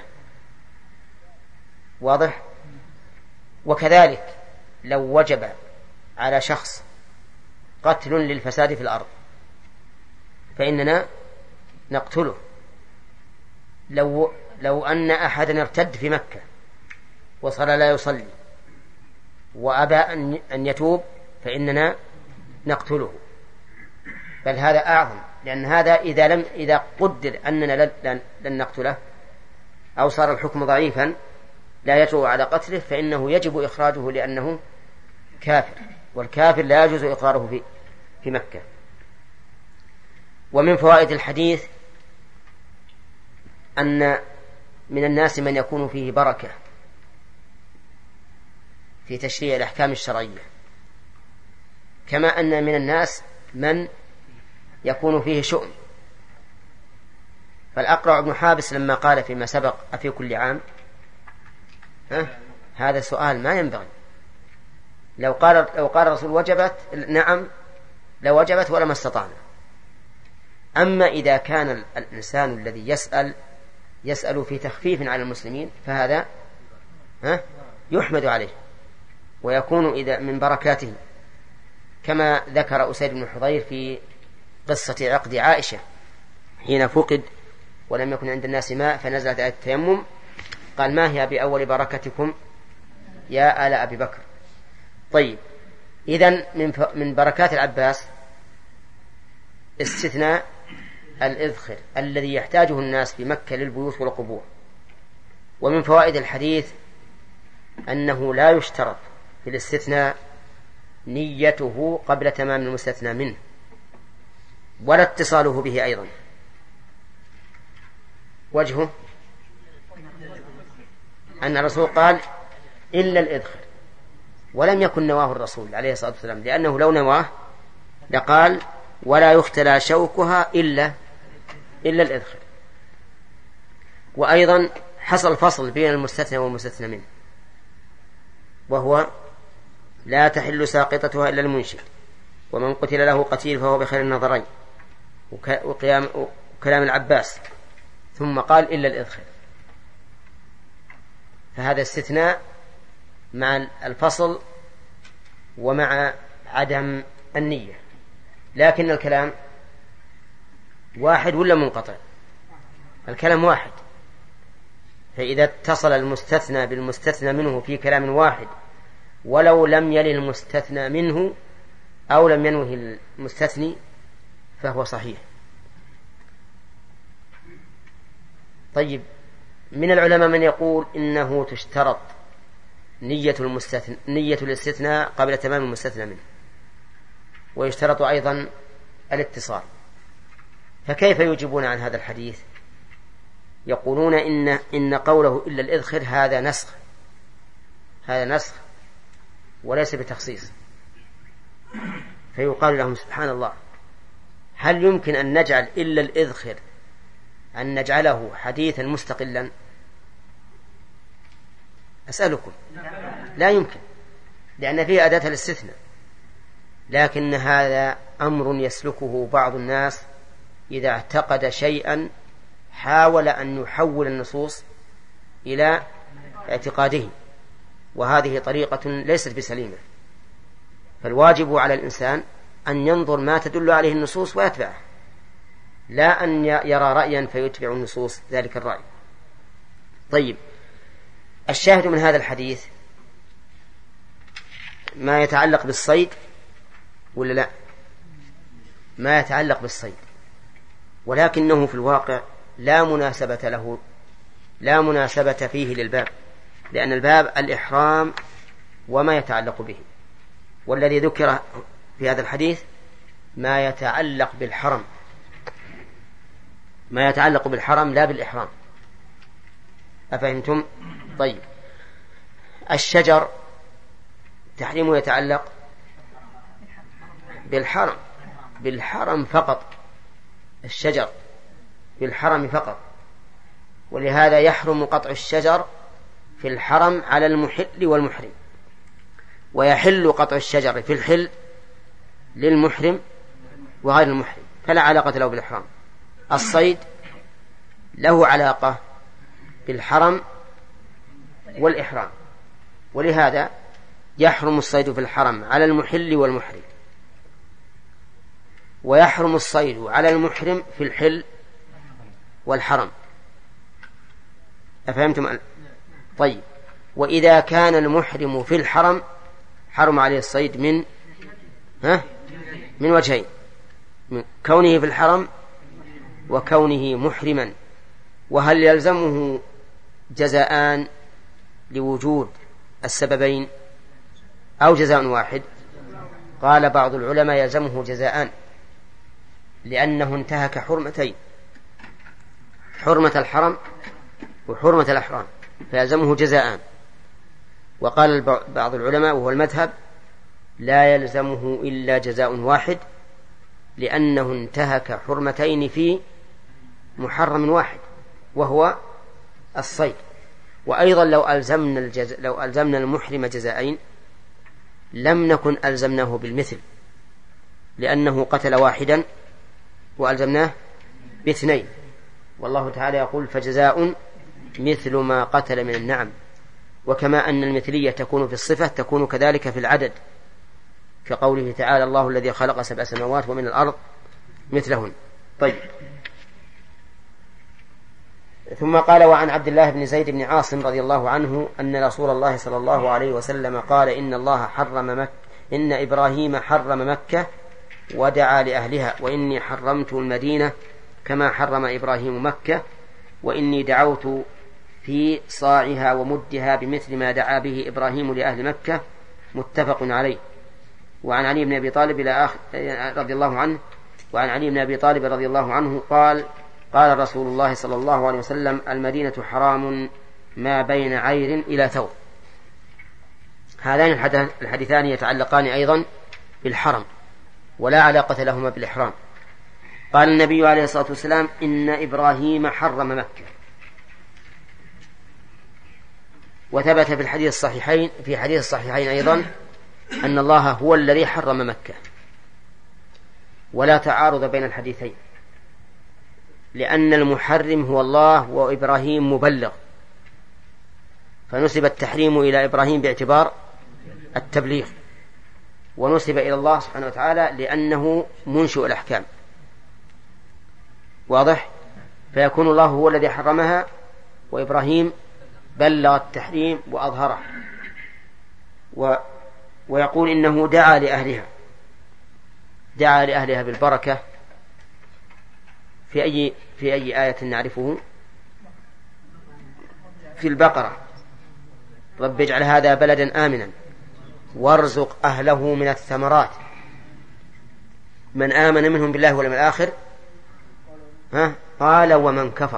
واضح؟ وكذلك لو وجب على شخص قتل للفساد في الأرض فإننا نقتله. لو, لو أن أحدا ارتد في مكة وصار لا يصلي وأبى أن يتوب فإننا نقتله. بل هذا أعظم، لأن هذا إذا لم إذا قدر أننا لن, لن نقتله أو صار الحكم ضعيفا لا يجوز على قتله فإنه يجب إخراجه لأنه كافر، والكافر لا يجوز إقراره في, في مكة. ومن فوائد الحديث أن من الناس من يكون فيه بركة في تشريع الأحكام الشرعية، كما أن من الناس من يكون فيه شؤم. فالأقرع بن حابس لما قال فيما سبق أفي كل عام، ها؟ هذا سؤال ما ينبغي. لو قال لو قال الرسول وجبت، نعم لو وجبت ولما استطعنا. أما إذا كان الإنسان الذي يسأل يسأل في تخفيف على المسلمين فهذا ها يحمد عليه ويكون إذا من بركاته، كما ذكر أسيد بن حضير في قصة عقد عائشة حين فقد ولم يكن عند الناس ماء فنزلت آية التيمم، قال ما هي بأول بركتكم يا آل أبي بكر. طيب، إذن من من بركات العباس استثناء الإذخر الذي يحتاجه الناس في مكة للبيوت والقبور. ومن فوائد الحديث أنه لا يشترط في الاستثناء نيته قبل تمام المستثنى منه ولا اتصاله به أيضا. وجهه أن الرسول قال إلا الإذخر، ولم يكن نواه الرسول عليه الصلاة والسلام، لأنه لو نواه لقال ولا يختلى شوكها إلا إلا الإذخر. وأيضا حصل فصل بين المستثنى والمستثنى منه، وهو لا تحل ساقطتها إلا المنشد، ومن قتل له قتيل فهو بخير النظرين، وقيام وكلام العباس، ثم قال إلا الإذخر. فهذا استثناء مع الفصل ومع عدم النية، لكن الكلام واحد ولا منقطع؟ الكلام واحد. فإذا اتصل المستثنى بالمستثنى منه في كلام واحد ولو لم يل المستثنى منه أو لم ينوه المستثني فهو صحيح. طيب، من العلماء من يقول إنه تشترط نية المستثنى نية الاستثناء قبل تمام المستثنى منه، ويشترط أيضا الاتصال. فكيف يجيبون عن هذا الحديث؟ يقولون إن إن قوله إلا الإذخر هذا نسخ هذا نسخ وليس بتخصيص. فيقال لهم سبحان الله، هل يمكن أن نجعل إلا الإذخر أن نجعله حديثا مستقلا؟ أسألكم. لا يمكن، لأن فيه أداة الاستثناء. لكن هذا أمر يسلكه بعض الناس إذا اعتقد شيئا حاول أن يحول النصوص إلى اعتقاده، وهذه طريقة ليست بسليمة. فالواجب على الإنسان أن ينظر ما تدل عليه النصوص ويتبعه، لا أن يرى رأيا فيتبع النصوص ذلك الرأي. طيب، الشاهد من هذا الحديث ما يتعلق بالصيد ولا لا؟ ما يتعلق بالصيد، ولكنه في الواقع لا مناسبة له، لا مناسبة فيه للباب، لأن الباب الإحرام وما يتعلق به، والذي ذكر في هذا الحديث ما يتعلق بالحرم، ما يتعلق بالحرم لا بالإحرام. أفهمتم؟ طيب، الشجر تحريمه يتعلق بالحرم، بالحرم فقط، الشجر بالحرم فقط، ولهذا يحرم قطع الشجر في الحرم على المحل والمحرم، ويحل قطع الشجر في الحل للمحرم وغير المحرم، فلا علاقة له بالإحرام. الصيد له علاقة بالحرم والإحرام، ولهذا يحرم الصيد في الحرم على المحل والمحرم، ويحرم الصيد على المحرم في الحل والحرم. أفهمتم؟ طيب، وإذا كان المحرم في الحرم حرم عليه الصيد من ها من وجهين: من كونه في الحرم وكونه محرما. وهل يلزمه جزاءان لوجود السببين أو جزاء واحد؟ قال بعض العلماء يلزمه جزاءان، لأنه انتهك حرمتين: حرمة الحرم وحرمة الإحرام، فيلزمه جزاءان. وقال بعض العلماء وهو المذهب: لا يلزمه إلا جزاء واحد، لأنه انتهك حرمتين في محرم واحد وهو الصيد. وأيضا لو ألزمنا, الجز... لو ألزمنا المحرم جزاءين لم نكن ألزمناه بالمثل، لأنه قتل واحدا وألزمناه باثنين، والله تعالى يقول: فجزاء مثل ما قتل من النعم. وكما أن المثلية تكون في الصفة تكون كذلك في العدد، كقوله تعالى: الله الذي خلق سبع سماوات ومن الأرض مثلهن. طيب، ثم قال: وعن عبد الله بن زيد بن عاصم رضي الله عنه أن رسول الله صلى الله عليه وسلم قال: إن الله حرم مكة، إن إبراهيم حرم مكة ودعا لأهلها، وإني حرمت المدينة كما حرم إبراهيم مكة، وإني دعوت في صاعها ومدها بمثل ما دعا به إبراهيم لأهل مكة. متفق عليه. وعن علي بن أبي طالب رضي الله عنه وعن علي بن أبي طالب رضي الله عنه قال: قال رسول الله صلى الله عليه وسلم: المدينة حرام ما بين عير إلى ثور. هذان الحديثان يتعلقان أيضا بالحرم ولا علاقة لهما بالإحرام. قال النبي عليه الصلاة والسلام: إن إبراهيم حرم مكة. وثبت في الحديث الصحيحين في حديث الصحيحين أيضا أن الله هو الذي حرم مكة، ولا تعارض بين الحديثين، لأن المحرم هو الله وإبراهيم مبلغ، فنسب التحريم إلى إبراهيم باعتبار التبليغ، ونسب إلى الله سبحانه وتعالى لأنه منشئ الأحكام. واضح؟ فيكون الله هو الذي حرمها وإبراهيم بلغ التحريم وأظهره. و ويقول إنه دعا لأهلها، دعا لأهلها بالبركة في أي في أي آية نعرفه؟ في البقرة: رب اجعل هذا بلدا آمنا وارزق أهله من الثمرات من آمن منهم بالله واليوم الآخر. ها؟ قال: ومن كفر.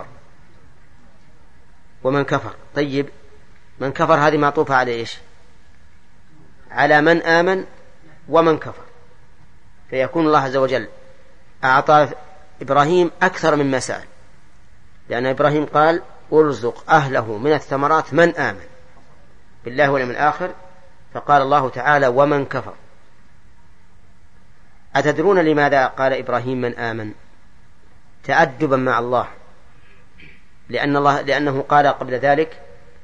ومن كفر. طيب، من كفر هذه معطوفة على إيش؟ على من آمن ومن كفر، فيكون الله عز وجل أعطى إبراهيم أكثر مما سأل، لأن إبراهيم قال ارزق أهله من الثمرات من آمن بالله واليوم الآخر، فقال الله تعالى ومن كفر. أتدرون لماذا قال إبراهيم من آمن؟ تأدبا مع الله، لأن الله لأنه قال قبل ذلك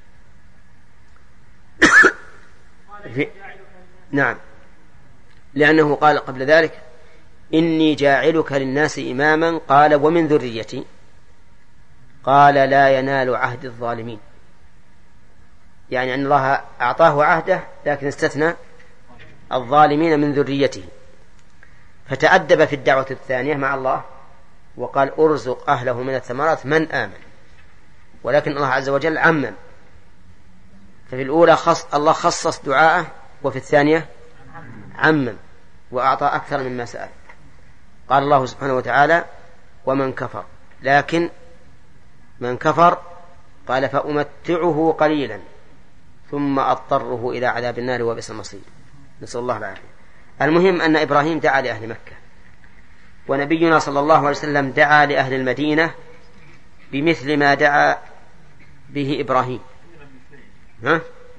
في نعم لأنه قال قبل ذلك إني جاعلك للناس إماما، قال ومن ذريتي، قال لا ينال عهد الظالمين، يعني أن الله أعطاه عهده لكن استثنى الظالمين من ذريته. فتأدب في الدعوة الثانية مع الله وقال أرزق أهله من الثمرات من آمن، ولكن الله عز وجل عمم، ففي الأولى خص الله خصص دعاءه، وفي الثانية عمم وأعطى أكثر مما سأل. قال الله سبحانه وتعالى ومن كفر، لكن من كفر قال فأمتعه قليلا ثم أضطره إلى عذاب النار وبئس المصير، نسأل الله العافية. المهم أن إبراهيم دعا لأهل مكة، ونبينا صلى الله عليه وسلم دعا لأهل المدينة بمثل ما دعا به إبراهيم. ها؟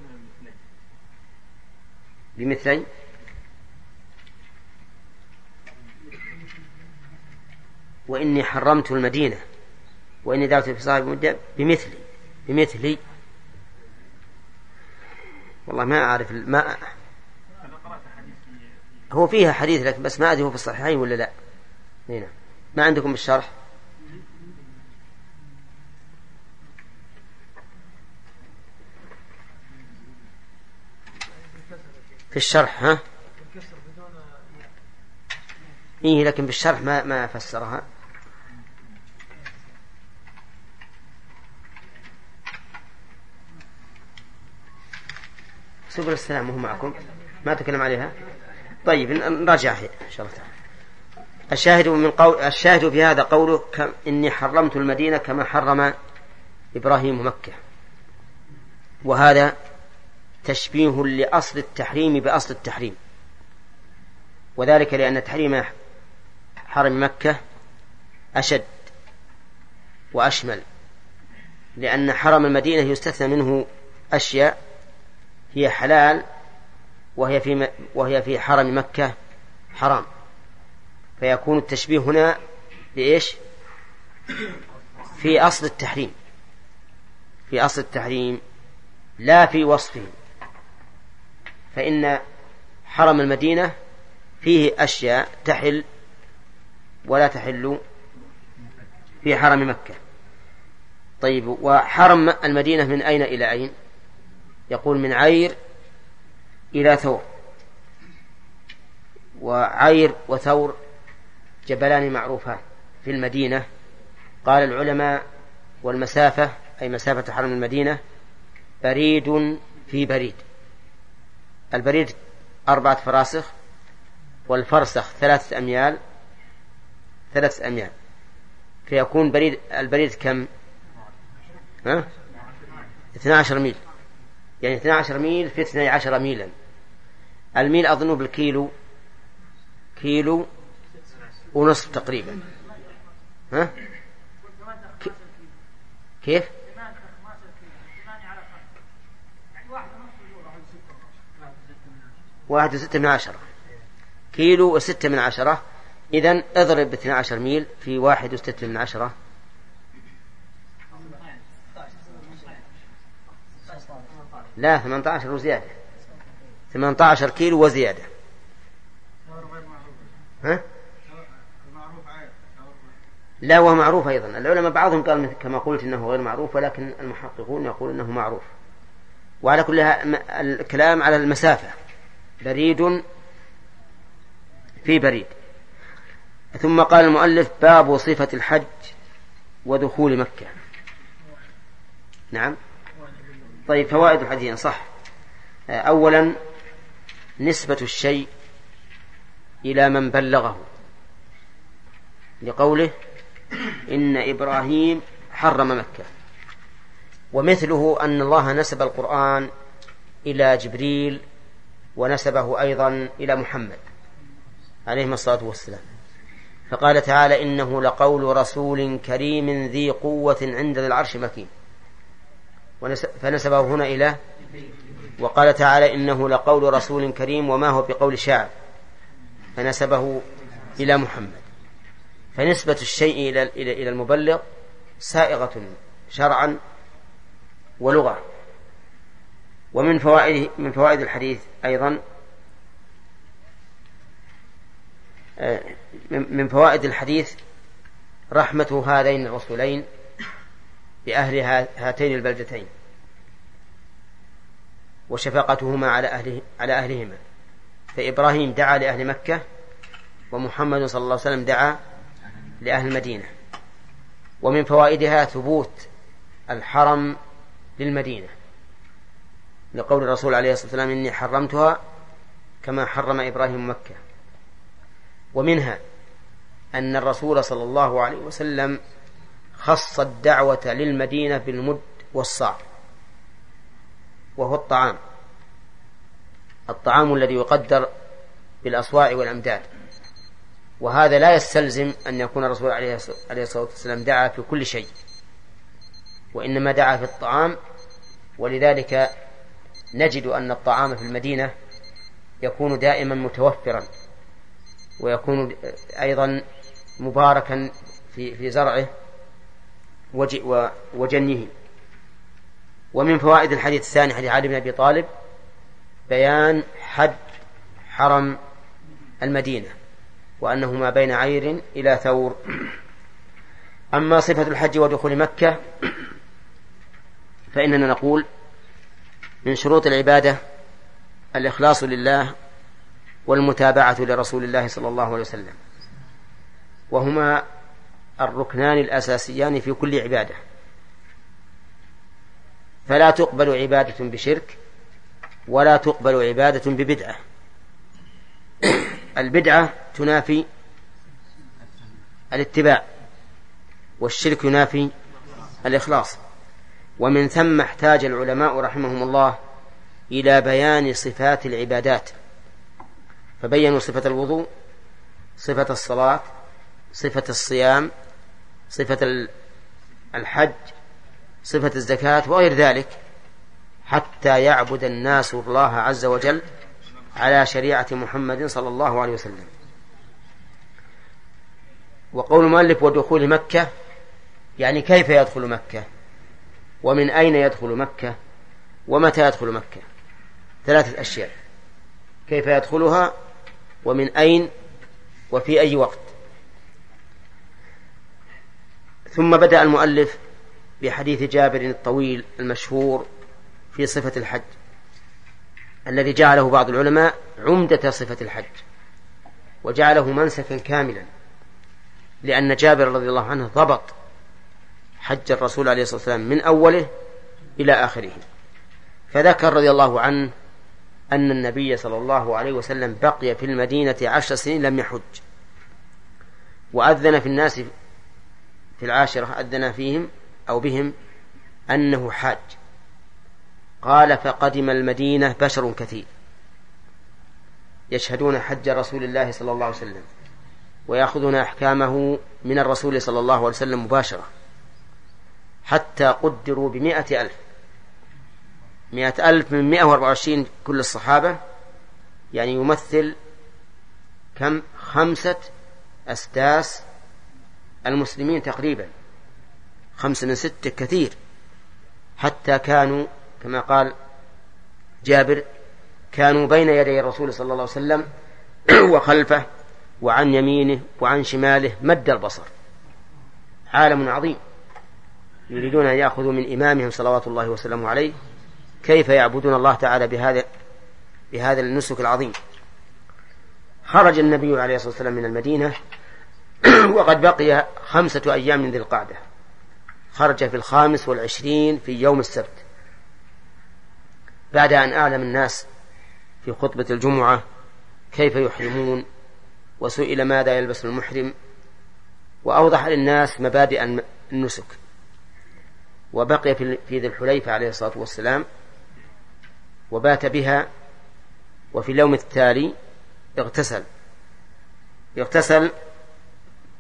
بمثلي وإني حرمت المدينة وإني دعوت في صاحب المدة بمثلي بمثلي والله ما أعرف ما هو فيها حديث لكن بس ما أدري هو في الصحيحين ولا لا. هنا ما عندكم بالشرح؟ في الشرح ها؟ إيه لكن بالشرح ما ما فسرها. سبل السلام وهو معكم ما تكلم عليها. طيب نراجعها إن شاء الله تعالى. الشاهد من قول الشاهد في هذا قوله إني حرمت المدينة كما حرم إبراهيم مكة، وهذا تشبيه لأصل التحريم بأصل التحريم، وذلك لأن تحريم حرم مكة أشد وأشمل، لأن حرم المدينة يستثنى منه أشياء هي حلال وهي في وهي في حرم مكة حرام، فيكون التشبيه هنا بإيش؟ في أصل التحريم، في أصل التحريم لا في وصفه، فإن حرم المدينة فيه أشياء تحل ولا تحل في حرم مكة. طيب وحرم المدينة من أين إلى أين؟ يقول من عير إلى ثور، وعير وثور جبلان معروفان في المدينة. قال العلماء والمسافة أي مسافة حرم المدينة بريد في بريد، البريد أربعة فراسخ والفرسخ ثلاثة أميال ثلاثة أميال، فيكون بريد البريد كم؟ ها؟ اثنا عشر ميل، يعني اثنا عشر ميل في اثني عشر ميلا. الميل أظن بالكيلو كيلو ونصف تقريبا. ها؟ كيف؟ واحد وستة من عشرة كيلو وستة من عشرة. إذن اضرب باثنى عشر ميل في واحد وستة من عشرة، لا ثمانية عشر وزيادة، ثمانية عشر كيلو وزيادة. ها؟ لا هو معروف أيضا. العلماء بعضهم قال كما قلت إنه غير معروف، ولكن المحققون يقول إنه معروف. وعلى كل الكلام على المسافة، بريد في بريد. ثم قال المؤلف باب صفة الحج ودخول مكة. نعم. طيب فوائد الحديث صح. أولا نسبة الشيء إلى من بلغه، لقوله إن إبراهيم حرم مكة، ومثله أن الله نسب القرآن إلى جبريل ونسبه أيضا إلى محمد عليه الصلاة والسلام، فقال تعالى إنه لقول رسول كريم ذي قوة عند ذي العرش مكين، فنسبه هنا إلى. وقال تعالى إنه لقول رسول كريم وما هو بقول شاعر، فنسبه إلى محمد. فنسبة الشيء إلى إلى المبلغ سائغة شرعا ولغة. ومن فوائد من فوائد الحديث أيضا من فوائد الحديث رحمة هذين الرسولين بأهل هاتين البلدتين، وشفقتهما على أهله على أهلهما. فإبراهيم دعا لأهل مكة، ومحمد صلى الله عليه وسلم دعا لأهل المدينة. ومن فوائدها ثبوت الحرم للمدينة، لقول الرسول عليه الصلاة والسلام إني حرمتها كما حرم إبراهيم مكة. ومنها أن الرسول صلى الله عليه وسلم خص الدعوة للمدينة بالمد والصاع، وهو الطعام الطعام الذي يقدر بالأصواع والأمداد. وهذا لا يستلزم أن يكون الرسول عليه الصلاة والسلام دعا في كل شيء، وإنما دعا في الطعام. ولذلك نجد أن الطعام في المدينة يكون دائما متوفرا، ويكون أيضا مباركا في في زرعه وجنيه. ومن فوائد الحديث الثاني حديث علي بن أبي طالب بيان حد حرم المدينة، وأنه ما بين عير إلى ثور. أما صفة الحج ودخول مكة فإننا نقول من شروط العبادة الإخلاص لله والمتابعة لرسول الله صلى الله عليه وسلم، وهما الركنان الأساسيان في كل عبادة. فلا تقبل عبادة بشرك، ولا تقبل عبادة ببدعة. البدعة تنافي الاتباع، والشرك ينافي الإخلاص. ومن ثم احتاج العلماء رحمهم الله إلى بيان صفات العبادات، فبينوا صفة الوضوء، صفة الصلاة، صفة الصيام، صفة الحج، صفة الزكاة وغير ذلك، حتى يعبد الناس الله عز وجل على شريعة محمد صلى الله عليه وسلم. وقول المؤلف ودخول مكة يعني كيف يدخل مكة، ومن أين يدخل مكة، ومتى يدخل مكة. ثلاثة أشياء: كيف يدخلها، ومن أين، وفي أي وقت. ثم بدأ المؤلف بحديث جابر الطويل المشهور في صفة الحج، الذي جعله بعض العلماء عمدة صفة الحج، وجعله منسكا كاملا، لأن جابر رضي الله عنه ضبط حج الرسول عليه الصلاة والسلام من أوله إلى آخره. فذكر رضي الله عنه أن النبي صلى الله عليه وسلم بقي في المدينة عشر سنين لم يحج، وأذن في الناس في العاشرة، أذن فيهم أو بهم أنه حاج. قال: فقدم المدينة بشر كثير يشهدون حج رسول الله صلى الله عليه وسلم، ويأخذون أحكامه من الرسول صلى الله عليه وسلم مباشرة، حتى قدروا بمئة ألف مئة ألف من مئة وأربعة وعشرين كل الصحابة، يعني يمثل كم؟ خمسة أسداس المسلمين تقريبا، خمسة من ستة كثير. حتى كانوا كما قال جابر كانوا بين يدي الرسول صلى الله عليه وسلم وخلفه وعن يمينه وعن شماله مد البصر. عالم عظيم يريدون أن يأخذوا من إمامهم صلوات الله وسلامه عليه كيف يعبدون الله تعالى بهذا بهذا النسك العظيم. خرج النبي عليه الصلاة والسلام من المدينة وقد بقي خمسة أيام من ذي القعدة، خرج في الخامس والعشرين في يوم السبت، بعد أن أعلم الناس في خطبة الجمعة كيف يحرمون، وسئل ماذا يلبس المحرم، وأوضح للناس مبادئ النسك. وبقي في ذي الحليفة عليه الصلاة والسلام وبات بها، وفي اليوم التالي اغتسل اغتسل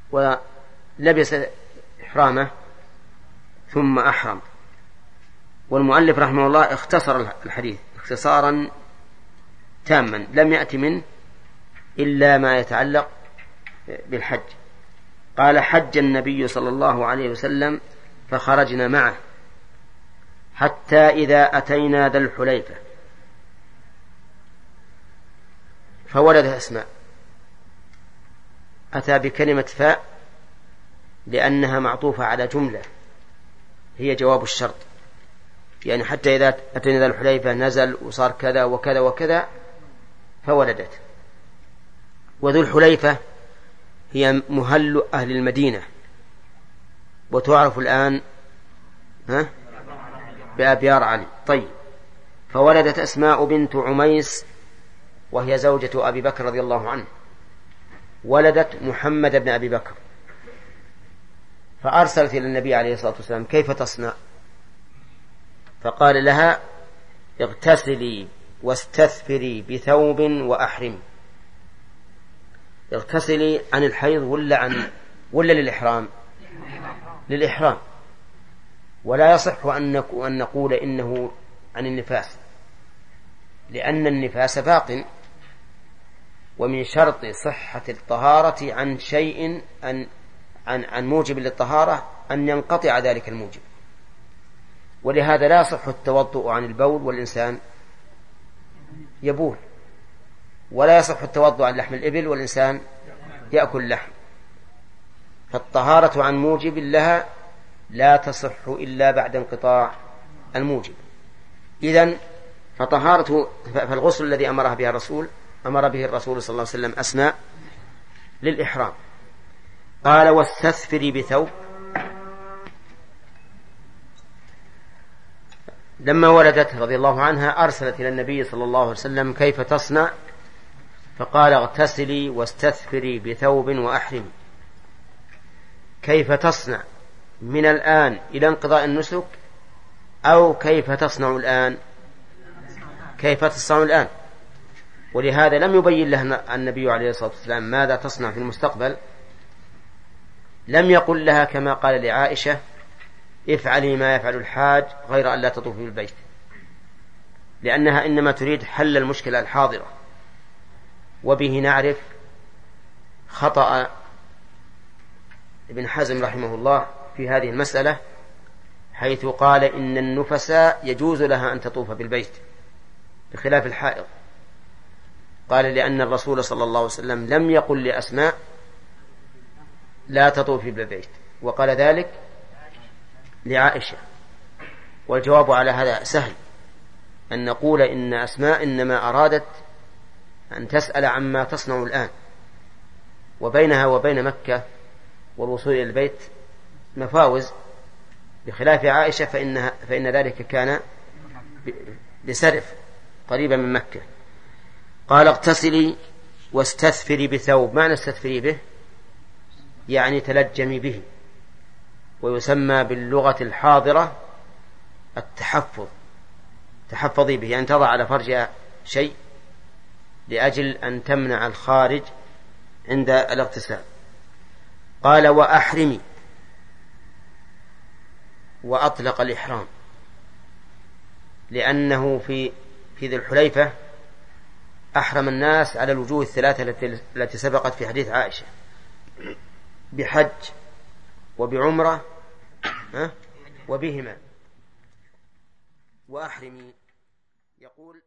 ولبس إحرامه ثم أحرم. والمؤلف رحمه الله اختصر الحديث اختصارا تاما لم يأتي منه إلا ما يتعلق بالحج. قال: حج النبي صلى الله عليه وسلم فخرجنا معه حتى إذا أتينا ذا الحليفة فولد أسماء. أتى بكلمة فاء لأنها معطوفة على جملة هي جواب الشرط، يعني حتى إذا أتينا ذا الحليفة نزل وصار كذا وكذا وكذا فولدت. وذو الحليفة هي مهل أهل المدينة، وتعرف الآن ها بأبيار علي. طيب، فولدت أسماء بنت عميس وهي زوجة أبي بكر رضي الله عنه، ولدت محمد بن أبي بكر، فأرسلت إلى النبي عليه الصلاة والسلام: كيف تصنع؟ فقال لها: اغتسلي واستثفري بثوب وأحرمي. اغتسلي عن الحيض ولا عن ولا للإحرام؟ للإحرام. ولا يصح أن نقول إنه عن النفاس، لأن النفاس باق، ومن شرط صحة الطهارة عن شيء أن عن عن موجب للطهارة أن ينقطع ذلك الموجب. ولهذا لا يصح التوضؤ عن البول والإنسان يبول، ولا يصح التوضؤ عن لحم الإبل والإنسان يأكل لحم. فالطهارة عن موجب لها لا تصح إلا بعد انقطاع الموجب. إذن فطهارة فالغسل الذي أمرها به الرسول أمر به الرسول صلى الله عليه وسلم أسماء للإحرام. قال: واستثفري بثوب. لما ولدت رضي الله عنها أرسلت إلى النبي صلى الله عليه وسلم: كيف تصنع؟ فقال: اغتسلي واستثفري بثوب وأحرمي. كيف تصنع من الآن إلى انقضاء النسك، أو كيف تصنع الآن؟ كيف تصنع الآن. ولهذا لم يبين لها النبي عليه الصلاة والسلام ماذا تصنع في المستقبل. لم يقل لها كما قال لعائشة: افعلي ما يفعل الحاج غير أن لا تطوفي بالبيت، لأنها إنما تريد حل المشكلة الحاضرة. وبه نعرف خطأ ابن حزم رحمه الله في هذه المسألة، حيث قال إن النفساء يجوز لها أن تطوف بالبيت بخلاف الحائض. قال: لأن الرسول صلى الله عليه وسلم لم يقل لأسماء لا تطوفي بالبيت، وقال ذلك لعائشة. والجواب على هذا سهل، أن نقول إن أسماء إنما أرادت أن تسأل عما تصنع الآن، وبينها وبين مكة والوصول إلى البيت مفاوز، بخلاف عائشة فإنها فإن ذلك كان بسرف قريبا من مكة. قال: اغتسلي واستثفري بثوب. معنى استثفري به يعني تلجمي به، ويسمى باللغة الحاضرة التحفظ. تحفظي به يعني تضع على فرجها شيء لأجل أن تمنع الخارج عند الاغتسال. قال: وأحرمي. وأطلق الإحرام لأنه في في ذي الحليفة أحرم الناس على الوجوه الثلاثة التي سبقت في حديث عائشة: بحج وبعمرة وبهما. وأحرمي يقول